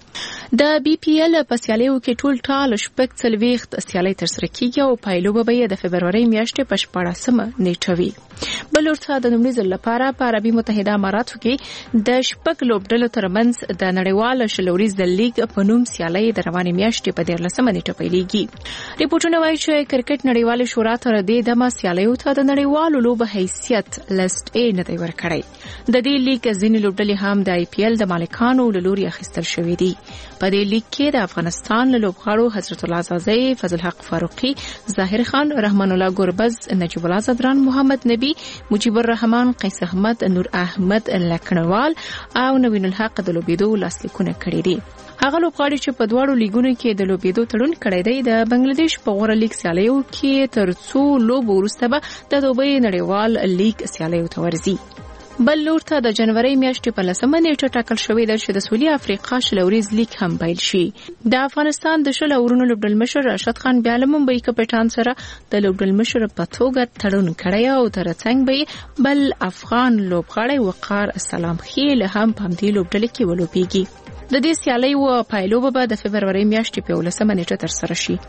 د بي پی ال په سیالیو کې ټول ټال شپږ څلوېښت سیالۍ ترسره کیږي او پایلوبه به د فبرورۍ میاشتې په شپاړسمه نیټه وي. بل ورته د لومړي ځل لپاره په عربي متحده اماراتو کې د شپږ لوبډلو ترمنځ د نړیوال شلوريز د لیګ په نوم سیالۍ د روانې میاشتې په دیارلسمه نیټه پیلېږي. ریپورټونه وایي چې کرکټ نړیوال شورا تر دې دمه سیالیو ته د نړیوالو لوبو حیثیت لست ای نه دی ورکړی. د دې لیګ ځینې لوبډلې هم د آی پی ال د مالکانو له لوري اخیستل شوې دي. په دې لیګ کې د افغانستان له لوبغاړو حضرت الله زازی، فضل حق فاروقي، ظاهر خان، رحمان الله ګربز، نجیب الله زدران، محمد نبی، مجيب الرحمن، قیس احمد، نور احمد لکنوال او نوین الحق د لوبېدو لاسلیکونه کړي دي. هغه لوبغاړي چې په دواړو لیګونو کې د لوبېدو تړون کړی دی د بنگلاديش په غوره لیګ سیالیو کې تر څو لوبو وروسته به د دوبۍ نړیوال لیګ سیالیو ته ورځي. بل لور ته د جنوري میاشتې په لسمه نیټه ټاکل شوې ده چې د سویلي افریقا شلوريز لیګ هم پیل شي. د افغانستان د شل اورونو لوبډل مشر راشد خان بیا له ممبئی کپټان سره د لوبډل مشر په توګه تړون کړی او ترڅنګ به بل افغان لوبغاړی وقار سلام خیل هم په همدې لوبډل کې ولوبېږي. د دې سیالۍ و پایلوبه به د فبرورۍ میاشتې په ولسمه نیټه ترسره شي.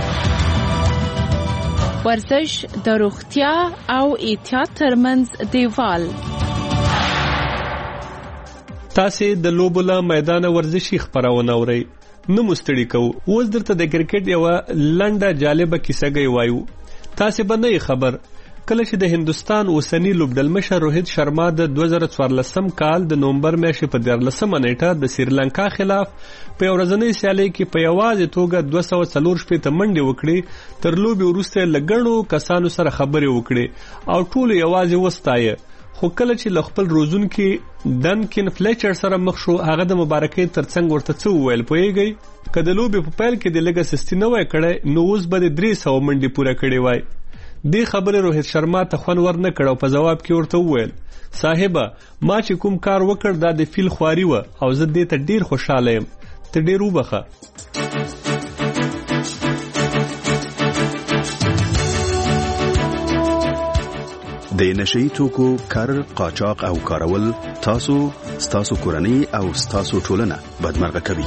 ورزش د روغتیا او احتیاط ترمنځ دیوال. تاسو د لوبو له میدان ورزشي خبرونه اورئ. نو مستړی کو اوس درته د کرکټ یو لنډه جالبه کیسه گئی وایو. تاسو باندې خبر کله چې د هندستان اوسنی لوبډل مشر روهیت شرما د دوه زره څوارلسم کال د نومبر میاشتې په دیارلسمه نیټه د سریلانکا خلاف په ورځنۍ سیالۍ کې په یوازې توګه دوه سوه څلور شپېته منډې وکړې. تر لوبې وروسته لګڼو کسانو سره خبرې وکړې او ټول یوازې وستایه. خو کله چې ل خپل روزونکي ډنکن فلیچر سره مخ شو هغه د مبارکۍ ترڅنګ ورته څه وویل پوهیږئ؟ که د لوبې په پیل کې د لږه سستي نه وای کړی نو اوس به د درې سوه منډې پوره کړې وای. دې خبرې روهیت شرما ته خوند ور نه کړ او په ځواب کې ورته وویل صاحبه ما چې کوم کار وکړ دا د فیل خواري وه او زه دې ته ډېر خوشحاله یم. ته ډېر وبخه. د نشئی توکو کار، قاچاق او کارول تاسو، ستاسو کورنۍ او ستاسو ټولنه بدمرغه کوي.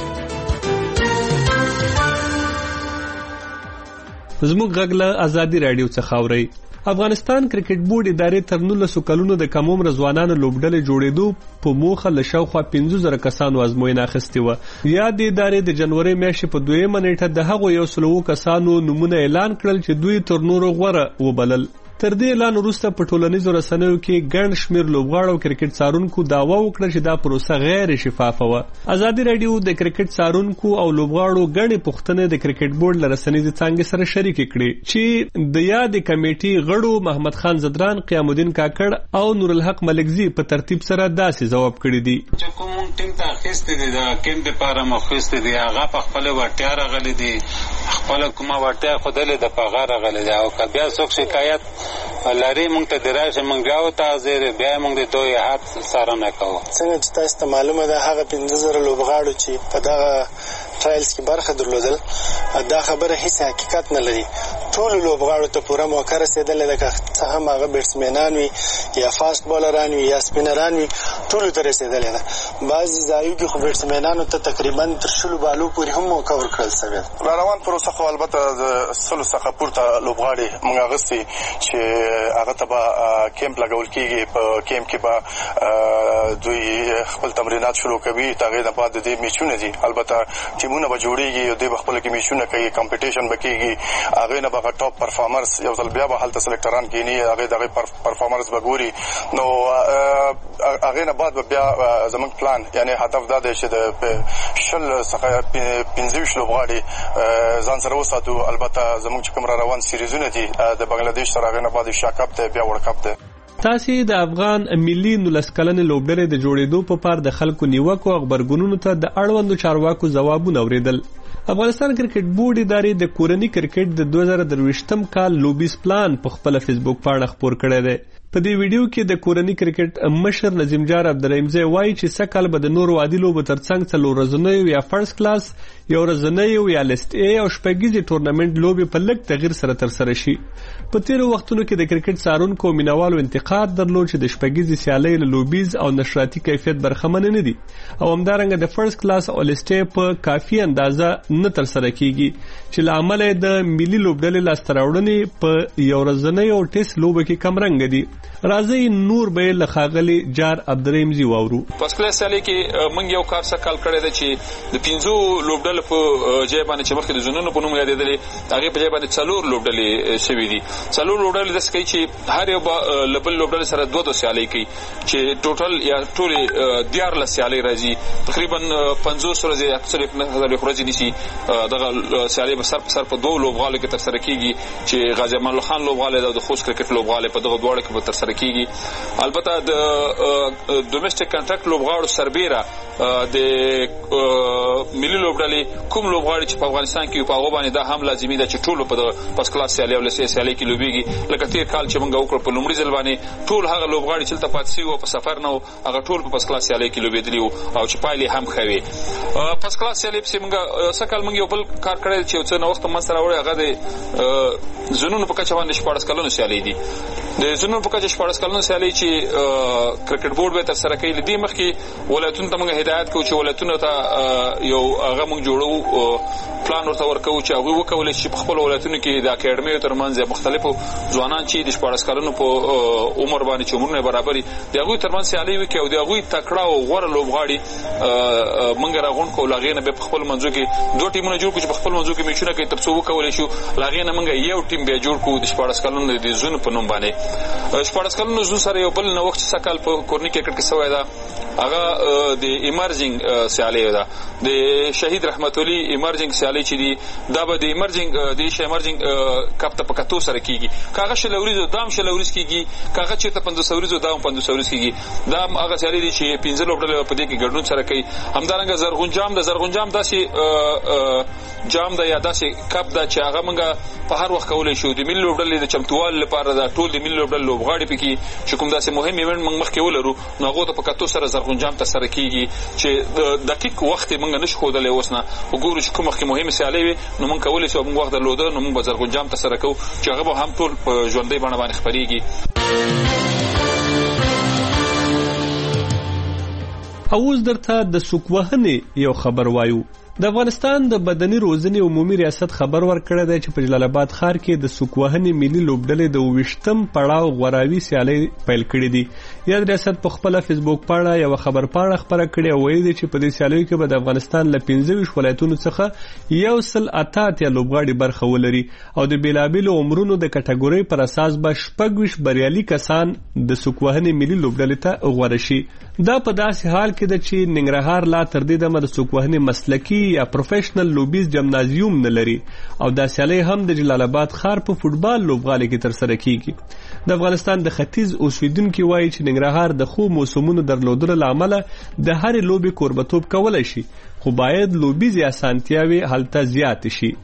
زموږ غږ له ازادي رادیو څخه اورئ. افغانستان کرکټ بورډ ادارې تر نولسو کلونو د کم عمره ځوانانو لوبډلې جوړېدو په موخه له شاوخوا پنځه زره کسانو ازموینه اخیستې وه. یا د ادارې د جنورۍ میاشتې په دویمه نیټه د هغو یو سل اووه کسانو نومونه اعلان کړل چې دوی تر نورو غوره وبلل. تر دې اعلان وروسته په ټولنیزو رسنیو کې ګڼ شمېر لوبغاړو او کرکټ څارونکو دعوا وکړه چې دا پروسه غیر شفافه وه. ازادي راډیو د کرکټ څارونکو او لوبغاړو ګڼې پوښتنې د کرکټ بورډ له رسنیزې څانګې سره شریکې کړې چې د یادې کمیټې غړو محمد خان زدران، قیام الدین کاکړ او نور الحق ملکزي په ترتیب سره داسې ځواب کړی دی چې کوم ټیم ته اخیستې دي د کیم دپاره مو اخیستې دي هغه په خپله وړتیا راغلی دي، خپله کومه وړتیا ښودلې ده په هغه راغلی دی. او که بیا څوک شکایت لري مونږ ته د راشي مونږ بیا وتعذیر بیا مونږ د دوی حد څارنه کوو. څنګه چې تاسو ته معلومه ده هغه پنځه زره لوبغاړو چې په دغه ټرایلز کې برخه درلودل دا خبره هیڅ حقیقت نه لري. ټولو لوبغاړو ته پوره موقع رسېدلې ده، که څه هم هغه بیټسمینان وي یا فاسټ بالران وي یا سپینران وي ټولو ته رسېدلې ده. بعضې ځایو کې خو بیټسمینانو ته تقریبا تر شلو بالو پورې هم موقع ورکړل شوې ده. را روان پروسه خو البته د سلو څخه پورته لوبغاړي موږ اخیستي چې هغه ته به کیمپ لګول کېږي. په کیمپ کې به دوی خپل تمرینات شروع کوي. د هغې نه بعد د دې میچونه دي، البته ټیمونه به جوړېږي او دوی به خپله کې میچونه کوي، کمپټیشن به کېږي. هغې نه به هغه ټاپ پرفارمرز یو ځل بیا به هلته سلیکټران کېني، هغې د هغې پرفارمرز به ګوري. نو هغې نه بعد به بیا زموږ پلان یعنې هدف دا دی چې د شل څخه پنځه ویشت لوبغاړي ځان سره وساتو. البته زموږ چې کوم را روان سیریزونه دي د بنګلادیش سره هغې نه بعد شاکپ دی بیا وړکپ دی. تاسې د افغان ملي نولس کلنې لوبډلې د جوړېدو په پار د خلکو نیوکو او غبرګونونو ته د اړوندو چارواکو ځوابونه اورېدل. افغانستان کرکټ بورډ ادارې د کورني کرکټ د دوه زره درویشتم کال لوبیز پلان په خپله فیسبوک پاڼه خپور کړی دی. په دې ویډیو کې د کورنۍ کرکټ مشر نظیم جار عبدالرحیمزی وایي چې سکهال به د نورو عادي لوبو ترڅنګ څلور ورځنیو یا فرست کلاس یو ورځنیو یا لیست ای او شپږیزې ټورنمنټ لوبې په لږ تغییر سره ترسره شي. په تیرو وختونو کې د کرکټ څارونکو او مینوالو انتقاد درلود چې د شپږیزې سیالۍ له لوبیز او نشراتي کیفیت برخمن نه دي او همدارنګه د فرست کلاس او لیست ای په کافي اندازه نه ترسره کیږي چې له امله د ملي لوبډلې لاسته راوړنې په یو ورځنۍ او ټیسټ لوبه کې کمرنګ دي. راځي نور به له ښاغلي جار عبدالرحیمزی واورو. فرست کلاس سیالۍ کې موږ یو کار سکهال کړی دی چې د پنځو لوبډلو په ځای باندې چې مخکې د زونونو په نوم یادېدلې هغې په ځای باندې څلور لوبډلې شوي دي. څلور لوبډلې داسې کوي چې هر یو به له بل لوبډلې سره دوه دوه سیالۍ کوي چې ټوټل یا ټولې دیارلس سیالۍ راځي. تقریبا پنځوس ورځې یا څلوېښت څلوېښت ورځې نیسي. دغه سیالۍ به سر په سر په دوو لوبغالو کې ترسره کېږي چې غازي امان الله خان لوبغالی ده او د خوست کرکټ لوبغالی په دغه دواړو کې به ترسره کېږي. البته د ډومېسټک کنټرکټ لوبغاړو سربیره د ملي لوبډلې کوم لوبغاړي چې په افغانستان کې په هغو باندې دا هم لازمي ده چې ټولو په د فرست کلاس سیالۍ او لیست سیالۍ کې لوبېږي. لکه تېر کال چې موږ وکړو په لومړي ځل باندې ټول هغه لوبغاړي چې دلته پاتې سوي وو په سفر نه وو هغه ټول په فرست کلاس سیالۍ کې لوبېدلي وو او چې پایلې هم ښه وې. فرست کلاس سیالۍ پسې موږ سږ کال موږ یو بل کار کړی چې یو څه نوښت منځته راوړی هغه د زونونو په کچه باندې شپاړس کلونو سیالۍ دي. د زونونو په کچه شپاړس کلونو سیالۍ چې کرکټ بورډ به ترسره کوي. له دې مخکې ولایتونو ته موږ هدایت کوو چې ولایتونو ته یو هغه موږ جوړو پلان ورته ورکوو چې هغوی وکولی شي په خپلو ولایتونو کې د اکاډمیو ترمنځ مختلفو ځوانان چې د شپاړس کلونو په عمر باندې چې عمرونه یې برابر وي د هغوی ترمنځ سیالۍ وکړي او د هغوی تکړه او غوره لوبغاړي موږ راغونډ کړو. له هغې نه بیا په خپلو منځو کې دوه ټیمونه جوړ کړو چې په خپلو منځو کې میچونه کوي تر څو وکولی شو. له هغې نه موږ یو ټیم بیا جوړ کړو د شپاړس کلونو د زون په نوم باندې. شپاړس کلونو زون سره یو بل نوښت چې سږ کال په کورني کرکټ کې سوی ده هغه د ایمرجنګ سیالۍ ده. د شهید رحمت علي ایمرجنګ سیالۍ چې دي دا به د ایمرجنګ د ایشه ایمرجنګ کپ ته په کتو سره کېږي. که هغه شل وریځو دا هم شل وریځ کېږي که هغه چېرته پنځوس وریځو دا هم پنځوس وریځ کېږي. دا هم هغه سیالۍ دي چې پنځه لوبډلې په دې کې ګډون سره کوي. همدارنګه زرغون جام د زرغون جام داسې جام ده یا داسې کپ ده چې هغه موږ په هر وخت کولی شو. د ملي لوبډلې د چمتووالي لپاره ده ټول د ملي لوبډلې لوبغاړي پکې چې کوم داسې مهم ایونټ موږ مخکې ولرو نو هغو ته په کتو سره زرغون جام ترسره کېږي چې دقیق وخت یې موږ نه شو ښودلی. اوس نه وګورو چې کوم مخکې مهمې سیالۍ وي نو موږ کولی شو موږ وخت درلوده نو موږ به زرغون جام ترسره کوو چې هغه به هم ټول په ژوندۍ بڼه باندې خپرېږي. اوس درته د سوک وهنې یو خبر وایو. د افغانستان د بدني روزنې عمومي ریاست خبر ورکړی دی چې په جلال آباد ښار کې د سوک وهنې ملي لوبډلې د اوویشتم پړاو غوراوي سیالۍ پیل کړې دي. یاد ریاست په خپله فیسبوک پاڼه یوه خبرپاڼه خپره کړې او ویلي دی چې په دې سیالیو کې به د افغانستان له پنځه ویشت ولایتونو څخه یو سل اته اتیا لوبغاړي برخه ولري او د بېلابېلو عمرونو د کټګورۍ پر اساس به شپږ ویشت بریالي کسان د سوک وهنې ملي لوبډلې ته غوره شي. دا په داسې حال کې ده چې ننګرهار لا تر دې دمه د سوک وهنې مسلکي یا پروفیشنل لوبیز جمنازیوم نه لري او دا سیالۍ هم د جلال آباد ښار په فوټبال لوبغالي کې ترسره کیږي. د افغانستان د ختیځ اوسیدونکي وایي چې ننګرهار د ښو موسمونو درلودلو له امله د هرې لوبې کوربتوب کولی شي خو باید لوبیزې اسانتیاوې هلته زیاتې شي.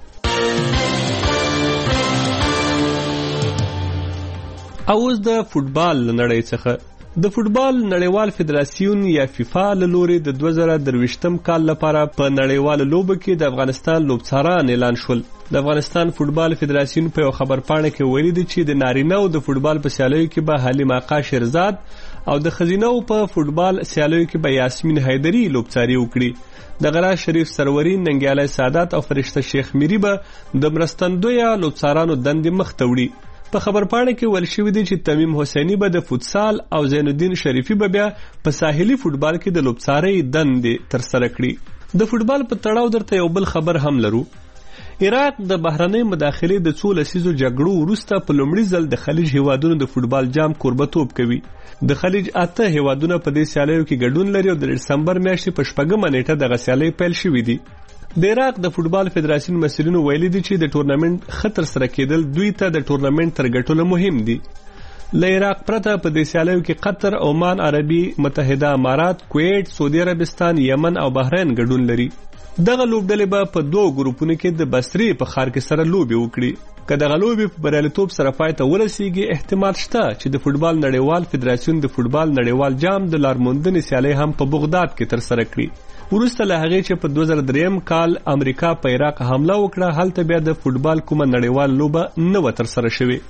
اوس د فوټبال له نړۍ څخه د فوټبال نړیوال فدراسیون یا فیفا له لوري د دوه زره درویشتم کال لپاره په نړیواله لوبه کې د افغانستان لوبڅاران اعلان شول. د افغانستان فوټبال فدراسیون په یو خبرپاڼه کې ویلي دي چې د نارینه‌و د فوټبال په سیالیو کې به حلیم آقا شیرزاد او د ښځینه‌و په فوټبال سیالیو کې به یاسمین حیدري لوبڅاري وکړي. د غرا شریف سروري، ننګیالی سادات او فرشته شیخ میری به د مرستندویه لوبڅارانو دندې مخ ته وړي. په خبرپاڼه کې ویل شوي دي چې تمیم حسیني به د فوتسال او زین الدین شریفي به بیا په ساحلي فوټبال کې د لوبڅارۍ دندې ترسره کړي. د فوټبال په تړاو درته یو بل خبر هم لرو. عراق د بهرنۍ مداخلې د څو لسیزو جګړو وروسته په لومړي ځل د خلیج هیوادونو د فوټبال جام کوربتوب کوي. د خلیج اته هیوادونه په دې سیالیو کې ګډون لري او د ډسمبر میاشتې په شپږمه نیټه دغه سیالۍ پیل شوي دي. د عراق د فوټبال فدراسیون مسؤلینو ویلي دي چې د ټورنمنټ ښه ترسره کېدل دوی ته د ټورنمنټ تر ګټلو مهم دي. له عراق پرته په دې سیالیو کې قطر، عمان، عربي متحده امارات، کویت، سعودي عربستان، یمن او بحرین ګډون لري. دغه لوبډلې به په دوه ګروپونو کې د بصرې په ښار کې سره لوبې وکړي. که دغه لوبې په بریالیتوب سره پای ته ورسیږي، احتمال شته چې د فوټبال نړیوال فدراسیون د فوټبال نړیوال جام د لارموندنې سیالۍ هم په بغداد کې ترسره کړي. وروسته له هغې چې په دوه زره دریم کال امریکا په عراق حمله وکړه، هلته بیا د فوټبال کومه نړیوال لوبه نه وه ترسره شوې.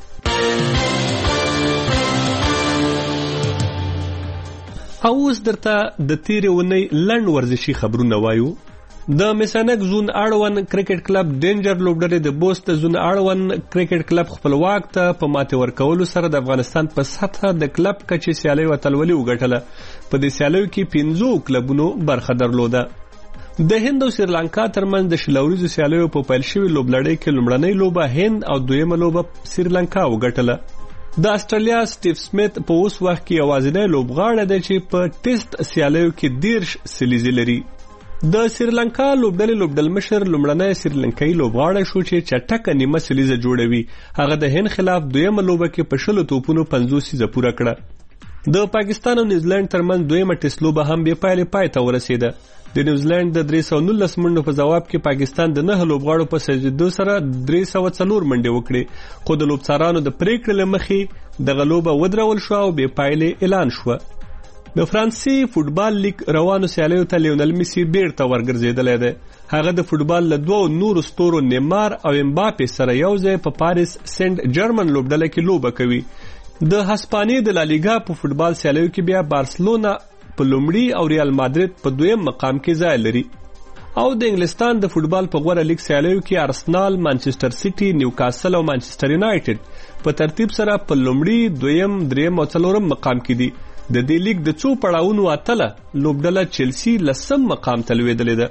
او اوس درته د تیرې اونۍ لنډ ورزشي خبرونه وایو. د میسانک زون اړوند کرکټ کلب ډینجر لوبډلې د بوست زون اړوند کرکټ کلب خپلواک ته په ماتې ورکولو سره د افغانستان په سطحه د کلب کچې سیالیو اتلولي وګټله. په دې سیالیو کې پنځو کلبونو برخه درلوده. د هند او سریلانکا ترمنځ د شل ورځو سیالیو په پیل شوې لوبلړۍ کې لومړنۍ لوبه هند او دویمه لوبه سریلانکا وګټله. د استرالیا سټیف سمیت په اوس وخت کې یوازینی لوبغاړی دی چې په ټیسټ سیالیو کې دیرش سلیزې لري. د سریلانکا لوبډلې لوبډلمشر لومړنی سریلانکایي لوبغاړی شو چې چټکه نیمه سلیزه جوړوي. هغه د هند خلاف دویمه لوبه کې په شلو توپونو پنځوس سیزه پوره کړه. د پاکستان او نیوزیلند ترمنځ دویمه ټیسټ لوبه هم بې پایلې پای ته ورسېده. د نیوزیلند د درې سوه نولس منډو په ځواب کې پاکستان د نهه لوبغاړو په سجدو سره درې سوه څلور منډې وکړې، خو د لوبڅارانو د پریکړې له مخې دغه لوبه ودرول شوه او بې پایلې اعلان شوه. د فرانسې فوټبال لیګ روانو سیالیو ته لیونل میسي بیرته ورګرځېدلی دی. هغه د فوټبال له دوو نورو ستورو نیمار او امباپې سره یو ځای په پاریس سینټ جرمن لوبډله کې لوبه کوي. د هسپانیې د لالیګا په فوټبال سیالیو کې بیا بارسلونا په لومړي او ریال مادرید په دویم مقام کې ځای لري. او د انګلستان د فوټبال په غوره لیګ سیالیو کې ارسنال، مانچسټر سیټي، نیوکاسل او مانچسټر یونایټډ په ترتیب سره په لومړي، دویم، دریم او څلورم مقام کې دي. د دې لیګ د څو پړاوونو اتله لوبډله چلسی لسم مقام ته لوېدلې ده.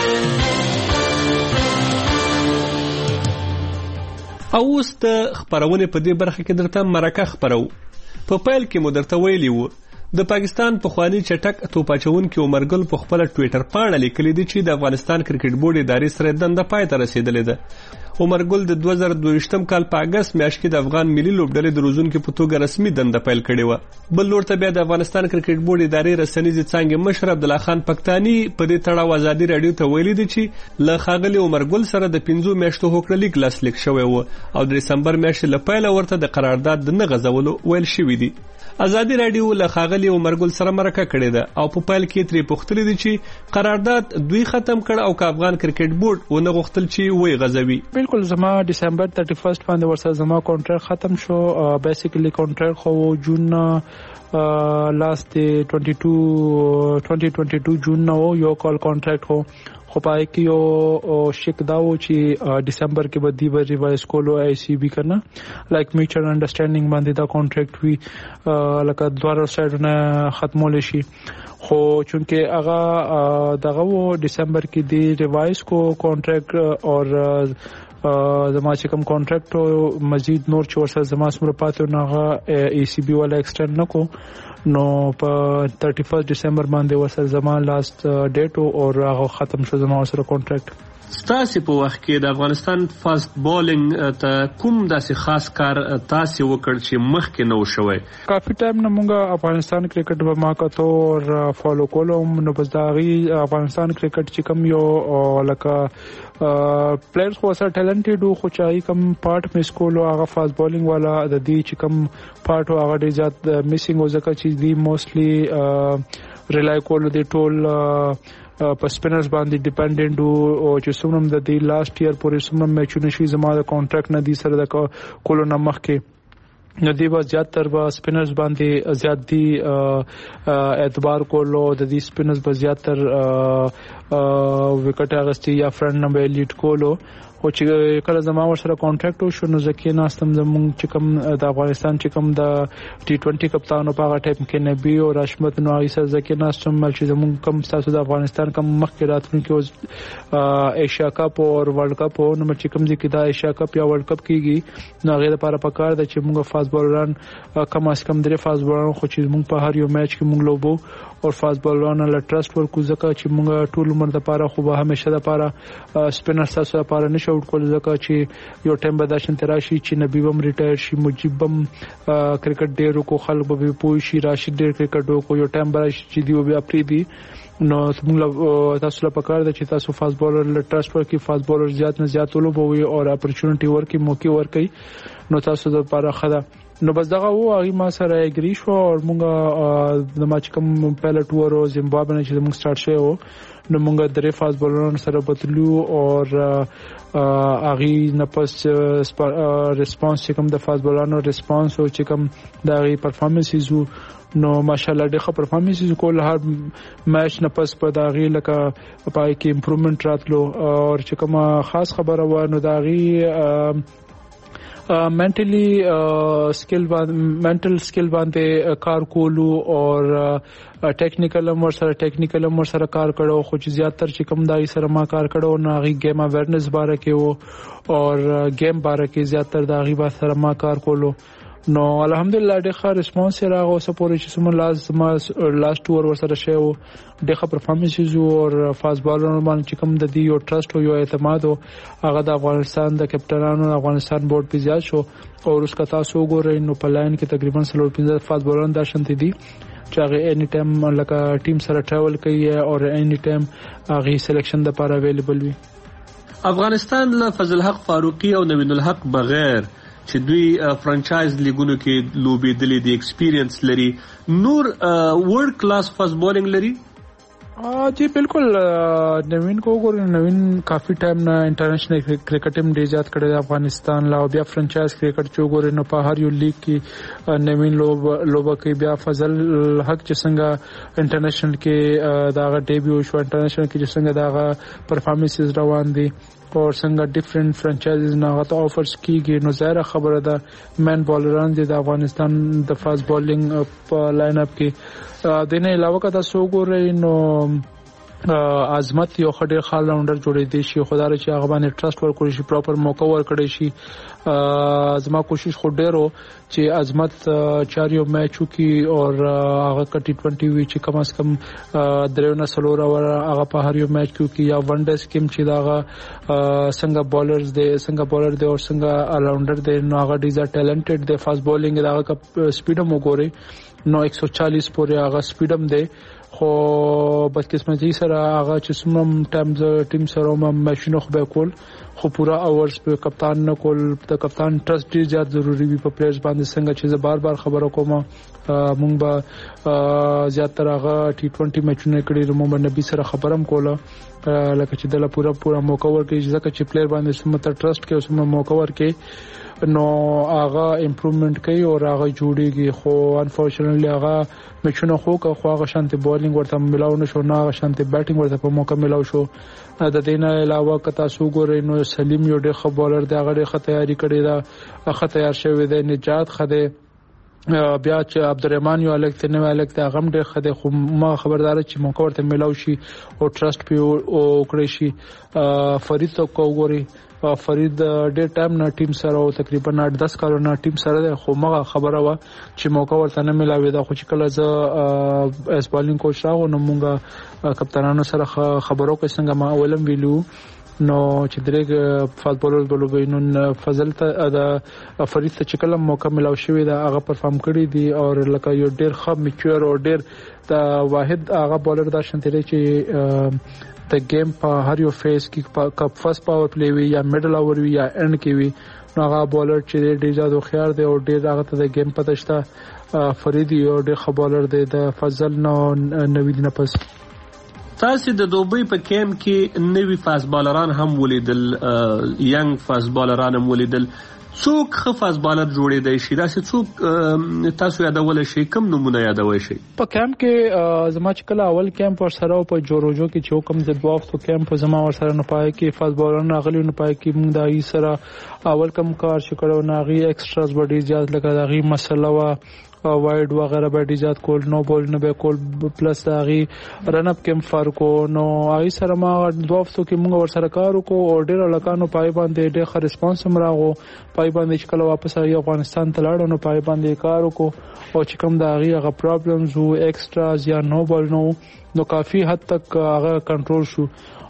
او اوس د خپرونې په دې برخه کې درته مرکه خپرو. په پیل کې مو درته ویلي وو د پاکستان پخوانی چټک توپاچونکي عمرګل په خپل ټویټر پاڼه لیکلي دي چې د افغانستان کرکټ بورډ ادارې سره دنده پای ته رسیدلې ده. عمرګل د دوه زره دوه کال په اگست میاشت کې د افغان ملي لوبډلې د روزونکو په توګه رسمي دنده پیل کړې و. بل لور ته بیا د افغانستان کرکټ بورډ ادارې رسنیزې څانګې مشر عبدالله خان پښتاني په دې تړاو ازادي رادیو ته ویلي دي چې له ښاغلي عمرګل سره د پنځو میاشتو هوکړه لیک لاسلیک شوی و او د دسمبر میاشتې له پیله ورته د قرارداد د نه غځولو ویل شوي دي. ازادي رادیو له ښاغلي عمرګل سره مرکه کړې ده او په پیل کې ترې پوښتلي دي چې قرارداد دوی ختم کړ او که افغان کرکټ بورډ ونه غوښتل چې وی غځوي. بالکل زما ډیسمبر ثلاثه ویشت باندې ورسره زما کانټراکټ ختم شو. بیسیکلی کانټراکټ خو جون لاست دوه هزار بیست جون نو یو کال کانټراکټ هو خو پای کې یو شک دا و چې دسمبر کې به دی به ریوایز کولو آی سی بي کنه لایک میوچوال انډرستانډینګ باندې دا کانټراکټ وی لکه دوه سایډونه ختمول شي. خو چونکه هغه دغه و دسمبر کې دی ریوایز کو کانټراکټ او زما چې کوم کانټراکټ مزید نور چې ورسره زما سره پاتې نه ای سی بي ولا ایکسټند نکو نو په thirty-first دسمبر باندې ورسره زما لاست ډیټ او هغه ختم شو زما سره کانټراکټ. ستاسو په وخت کې د افغانستان فاست بولینګ ته کوم داسې خاص کار تاسو وکړ چې مخکې نو شوی؟ کافي ټایم نه مونږ افغانستان کرکټ به ما کتو او فالو کولم نو بس دا غي افغانستان کرکټ چې کوم یو لکه پلیئرز خو سره ټیلنټډ خو چای کوم پارت مس کولو هغه فاست بولینګ والا د دې چې کوم پارت هغه ډیر زیات میسینګ وزکه چې دی موستلی ریلای کولو دی ټول په سپینرز باندې ډیپندنت او چې څومره د دې لاست ایئر پورې څومره میچونه شي زما د کانټراکټ نه دي سره د کولو نه مخکې نو دی به زیاتره به سپینرز باندې زیات دي اعتبار کولو د دې سپینرز به زیاتره وکټ اغستی یا فرند نه به لیډ کولو. خو چې کله زما ورسره کانټراکټ وشو نو ځکه ناستم زمونږ چې کوم د افغانستان چې کوم د ټي ټوئنټي کپتان په هغه ټایم کې نبی او راشمت نو هغه سره ځکه ناستم چې زمونږ کوم تاسو د افغانستان کوم مخکې راتلونکي اوس ایشیا کپ او ورلد کپ نو چې کوم ځکه دا ایشیا کپ یا ورلد کپ کیږي نو هغه لپاره پکار ده چې موږ فاست بولران کم از کم درې فاست بولران خو چې موږ په هر یو میچ کې موږ لوبو او فاست بولران له ټرست ورکو ځکه چې موږ ټول عمر د لپاره خو به همیشه د لپاره سپینر تاسو لپاره نشو ورکول ځکه چې یو ټایم به دا شنت راشي چې نبی بم ریټایر شي مجيب بم کرکټ ډیر کو خلک به پوي شي راشد ډیر کرکټ کو یو ټایم به راشي چې دی بیا پری دی نو موږ تاسو له پکار د چې تاسو فاست بولر له ټرسټ ورکړي فاست بولر زیات نه زیات ولوبوي او اپورچونټي ورکړي موقع ورکړي نو تاسو د لپاره خدا نو بس دغه وو هغه ما سره اګری شو او موږ د ماچ کوم پهلا ټور او زیمبابوے نه چې موږ سٹارټ شو نو موږ درې فاست بولرانو سره بتلو او هغه نه پس ریسپانس چې کوم د فاست بولرانو ریسپانس او چې کوم د هغه پرفارمنسز نو ماشاءالله ډېر پرفارمنسز کول هر میچ نه پس په داغي لکه پای کې امپروومنت راتلو او چې کوم خاص خبره و نو داغي منټلی سکل باندې منټل سکل باندې کار کولو او ټیکنیکل امر سره ټیکنیکل امر سره کار کړو خو چې زیاتره چې کوم دای سره ما کار کړو نو هغه گیم اویرنس باره کې وو او گیم باره کې زیاتره داغي با سره ما کار کولو نو الحمدلله ډېر ښه ریسپانس راغو سپورټ چې سم لازم لاست ټور ور سره شو ډېر ښه پرفارمنسز او فاست بالرونو باندې چې کوم د دې یو ټرست او یو اعتماد هغه د افغانستان د کپټانانو افغانستان بورډ په زیات شو او اوس کا تاسو وګورئ نو په لاین کې تقریبا سلور پنځه فاست بالران دا شنت دي چې هغه اني ټایم لکه ټیم سره ټراول کوي او اني ټایم هغه سلیکشن د لپاره اویلیبل وي افغانستان له فضل حق فاروقي او نوین الحق بغیر چې دوی فرانچایز لیګونو کې لوبېدلې دي ایکسپیرینس لري نور ورلد کلاس فاست بولینګ لري جی بالکل نوین کو ګور نوین کافی ټایم نه انټرنیشنل کرکټ هم ډیر زیات کړی افغانستان لا بیا فرانچایز کرکټ چې ګور نو په هر یو لیګ کې نوین لوب لوب کوي بیا فضل حق چې څنګه انټرنیشنل کې داغه ډیبیو شو انټرنیشنل کې چې څنګه داغه پرفارمنسز روان دي او څنګه ډیفرنٹ فرانچایزز نه غته آفرز کیږي نو ظاهر خبره ده مین بالران دي د افغانستان د فاست بولینګ په لاین اپ کې د نه علاوه کته سو ګورې نو عظمت یو خډیر خال راونډر جوړې دي شي خدای چې هغه باندې ټرست ورکړي شي پراپر موقع ورکړي شي زما کوشش خو ډیرو چې عظمت چاریو میچو کې او هغه ک ټي ټوئنټي وی چې کم از کم درېو نه سلور اور هغه په هر یو میچ کې یا ون ډے سکیم چې داغه څنګه بولرز دي څنګه بولر دي او څنګه الاونډر دي نو هغه ډیزا ټیلنټډ دي فاست بولینګ داغه ک سپیډ مو ګوري نو ایک سو چالیس پورې هغه سپیډ هم دی خو بدقسمتي سره هغه چې سمم ټایمز ټیم سره هم ماشینو خو به کول خو پورا اورز په کپتان نه کول د کپتان ټرست ډیر زیات ضروری وي په پلیئرز باندې څنګه چې زه بار بار خبرو کوم مونږ به زیاتره هغه ټي ټوئنټي میچونه کړي مو نبی سره خبرم کوله لکه چې دله پورا پورا موقع ورکړي ځکه چې پلیئر باندې سمته ټرست کې اوسمه موقع ورکړي نو هغه امپروومنت کوي او هغه جوړيږي خو انفورچونټلی هغه میچونه خو که خو هغه شانتي بولینګ ورته ملاو نشو نه هغه شانتي بیټینګ ورته په موقع ملاو شو د دې نه علاوه کتا سو ګورې نو سلیم یو ډېر ښه بولر دی هغه ډېر ښه تیاری کړی دا ښه تیار شوی دی نجات خده بیا چې عبدالرحمن یو الګ ته نو الګ ته غم ډېر خده خو ما خبردار چې موقع ورته ملاو شي او ټرست په او کړی شي فرید تو کو ګوري فرید ډېر ټایم نه ټیم سره او تقریبا آठ دس کالونه ټیم سره خو مغه خبره وا چې موقع ورته نه ملاوي دا خو چې کله ز اس بالینګ کوچ راغو نو مونږه کپتانانو سره خبرو کې څنګه ما اولم ویلو نو چې درې فاست بولر بولوي نو فضل ته د فرید ته چې کله موقع ملاوي شوی دا هغه پرفارم کړی دی او لکه یو ډېر ښه میچور او ډېر د واحد هغه بولر دا شنتري چې د گیم په هر یو فیس کې کپ فرست پاور پلی وی یا میډل اور وی یا انډ کې وی نو هغه بولر چې ډیر زیات خيار دی او ډیر هغه ته د گیم پته شته فریدی او ډیر ښه بولر دی د فضل نو نوید نه پس تاسو د دوبۍ په کیم کې نوی فاست بالران هم ولیدل ینګ فاست بالران هم ولیدل څوک ښه فاست بالر جوړېدای شي دا څوک تاسو یادول شي کوم نمونه یادوي شي په کیمپ کې زما چې کله اول کیمپ ور سره په جوروجو کې چې کوم د دوه هفتو کیمپ زما ور سره نه پای کې فاست بالر نه غلي نه پای کې موږ دای سره اول کم کار شکړو ناغي ایکستراز بډي جاز لکه داغي مسله وا وایډ وغیرہ به ایجاد کول نو بول نه به کول پلس داغي رن اپ کم فرقو نو آی سره ما دوه هفتو کې موږ ور سره کار وکړو او ډیر لکانو پای باندې ډیر ښه ریسپانس هم راغو پای باندې چې کله واپس راځي افغانستان ته لاړو نو پای باندې کار وکړو او چې کوم داغي هغه پرابلمز وو ایکستراز یا نو بول نو نو کافی حد تک هغه کنټرول شو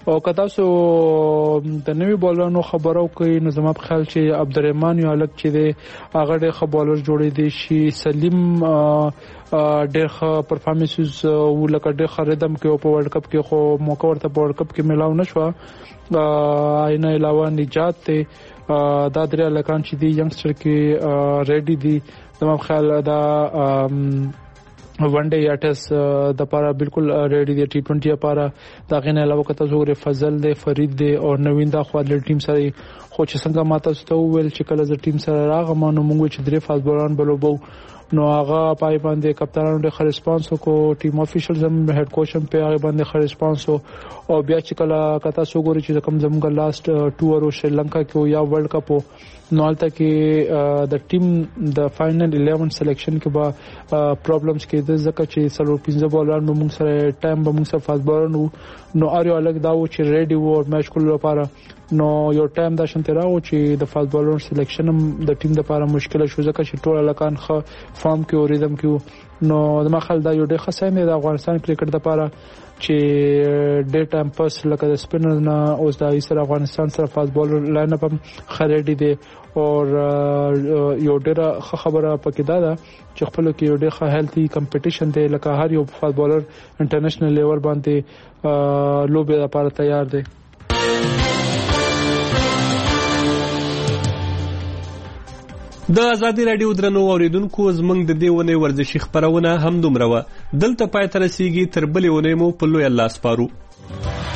او که تاسو د نوی بالرانو خبرو کوي نو زما په خیال چې عبدالرحمن یو الګ چې دی هغه ډېر ښه بالر جوړېدی شي. سلیم ډېر ښه پرفارمنسز ولکه ډېر ښه ردم کې په ورلد کپ کې خو موقع ورته په ورلد کپ کې ملاو نشوه. اینه علاوه نجات ته دا درې الکان چې دی ینګسټر کې ریډي دي زما په خیال دا ون ډے یا ټیسټ د لپاره بالکل ریډي دی. ټي ټوئنټي لپاره دا غنه علاوه کته زوره فضل دی فرید دی او نوین دا خو د ټیم سره خو چې څنګه ماته ستو ویل چې کله د ټیم سره راغم نو موږ چې درې فاز بولان بلوبو نو هغه پای باندې کپتانانو ډېر ښه ریسپانس وکړو. ټیم افیشلز هم هډ کوچ هم په هغه باندې ښه ریسپانس او بیا چې کله کته سو ګوري چې کوم زموږ لاست ټور او شریلانکا کې یا ورلد کپ نو البته کې د ټیم د فائنل الیون سلیکشن کې به پرابلمز کې د ځکه چې سلو پنځه بولان موږ سره ټایم به موږ سره فاز بولان نو اړ یو الګ دا و چې ریډي وو میچ کول لپاره نو یو ټایم دا شنت راو چې د فاز بولر سلیکشن هم د ټیم لپاره مشکل شو ځکه چې ټول الکان خ فارم کې او ریدم کې نو د مخال دا یو ډېر ښه ساين دی د افغانستان کرکټ لپاره چې ډېر ټایم پس لکه د سپینر نه اوس د ایسر افغانستان سره فاز بولر لاین اپ خریدي دي او یو ډېر ښه خبره پکې دا ده چې خپل کې یو ډېر ښه هیلتي کمپټیشن دی لکه هر یو فاز بولر انټرنیشنل لیول باندې لوبي لپاره تیار دی. د ازادي رادیو درنو اوریدونکو زمنګ د دې ونې ورزشي خبرونه هم دومره و دلته پای تر رسیدي تر بلې ونې مو په لوی الله سپارو.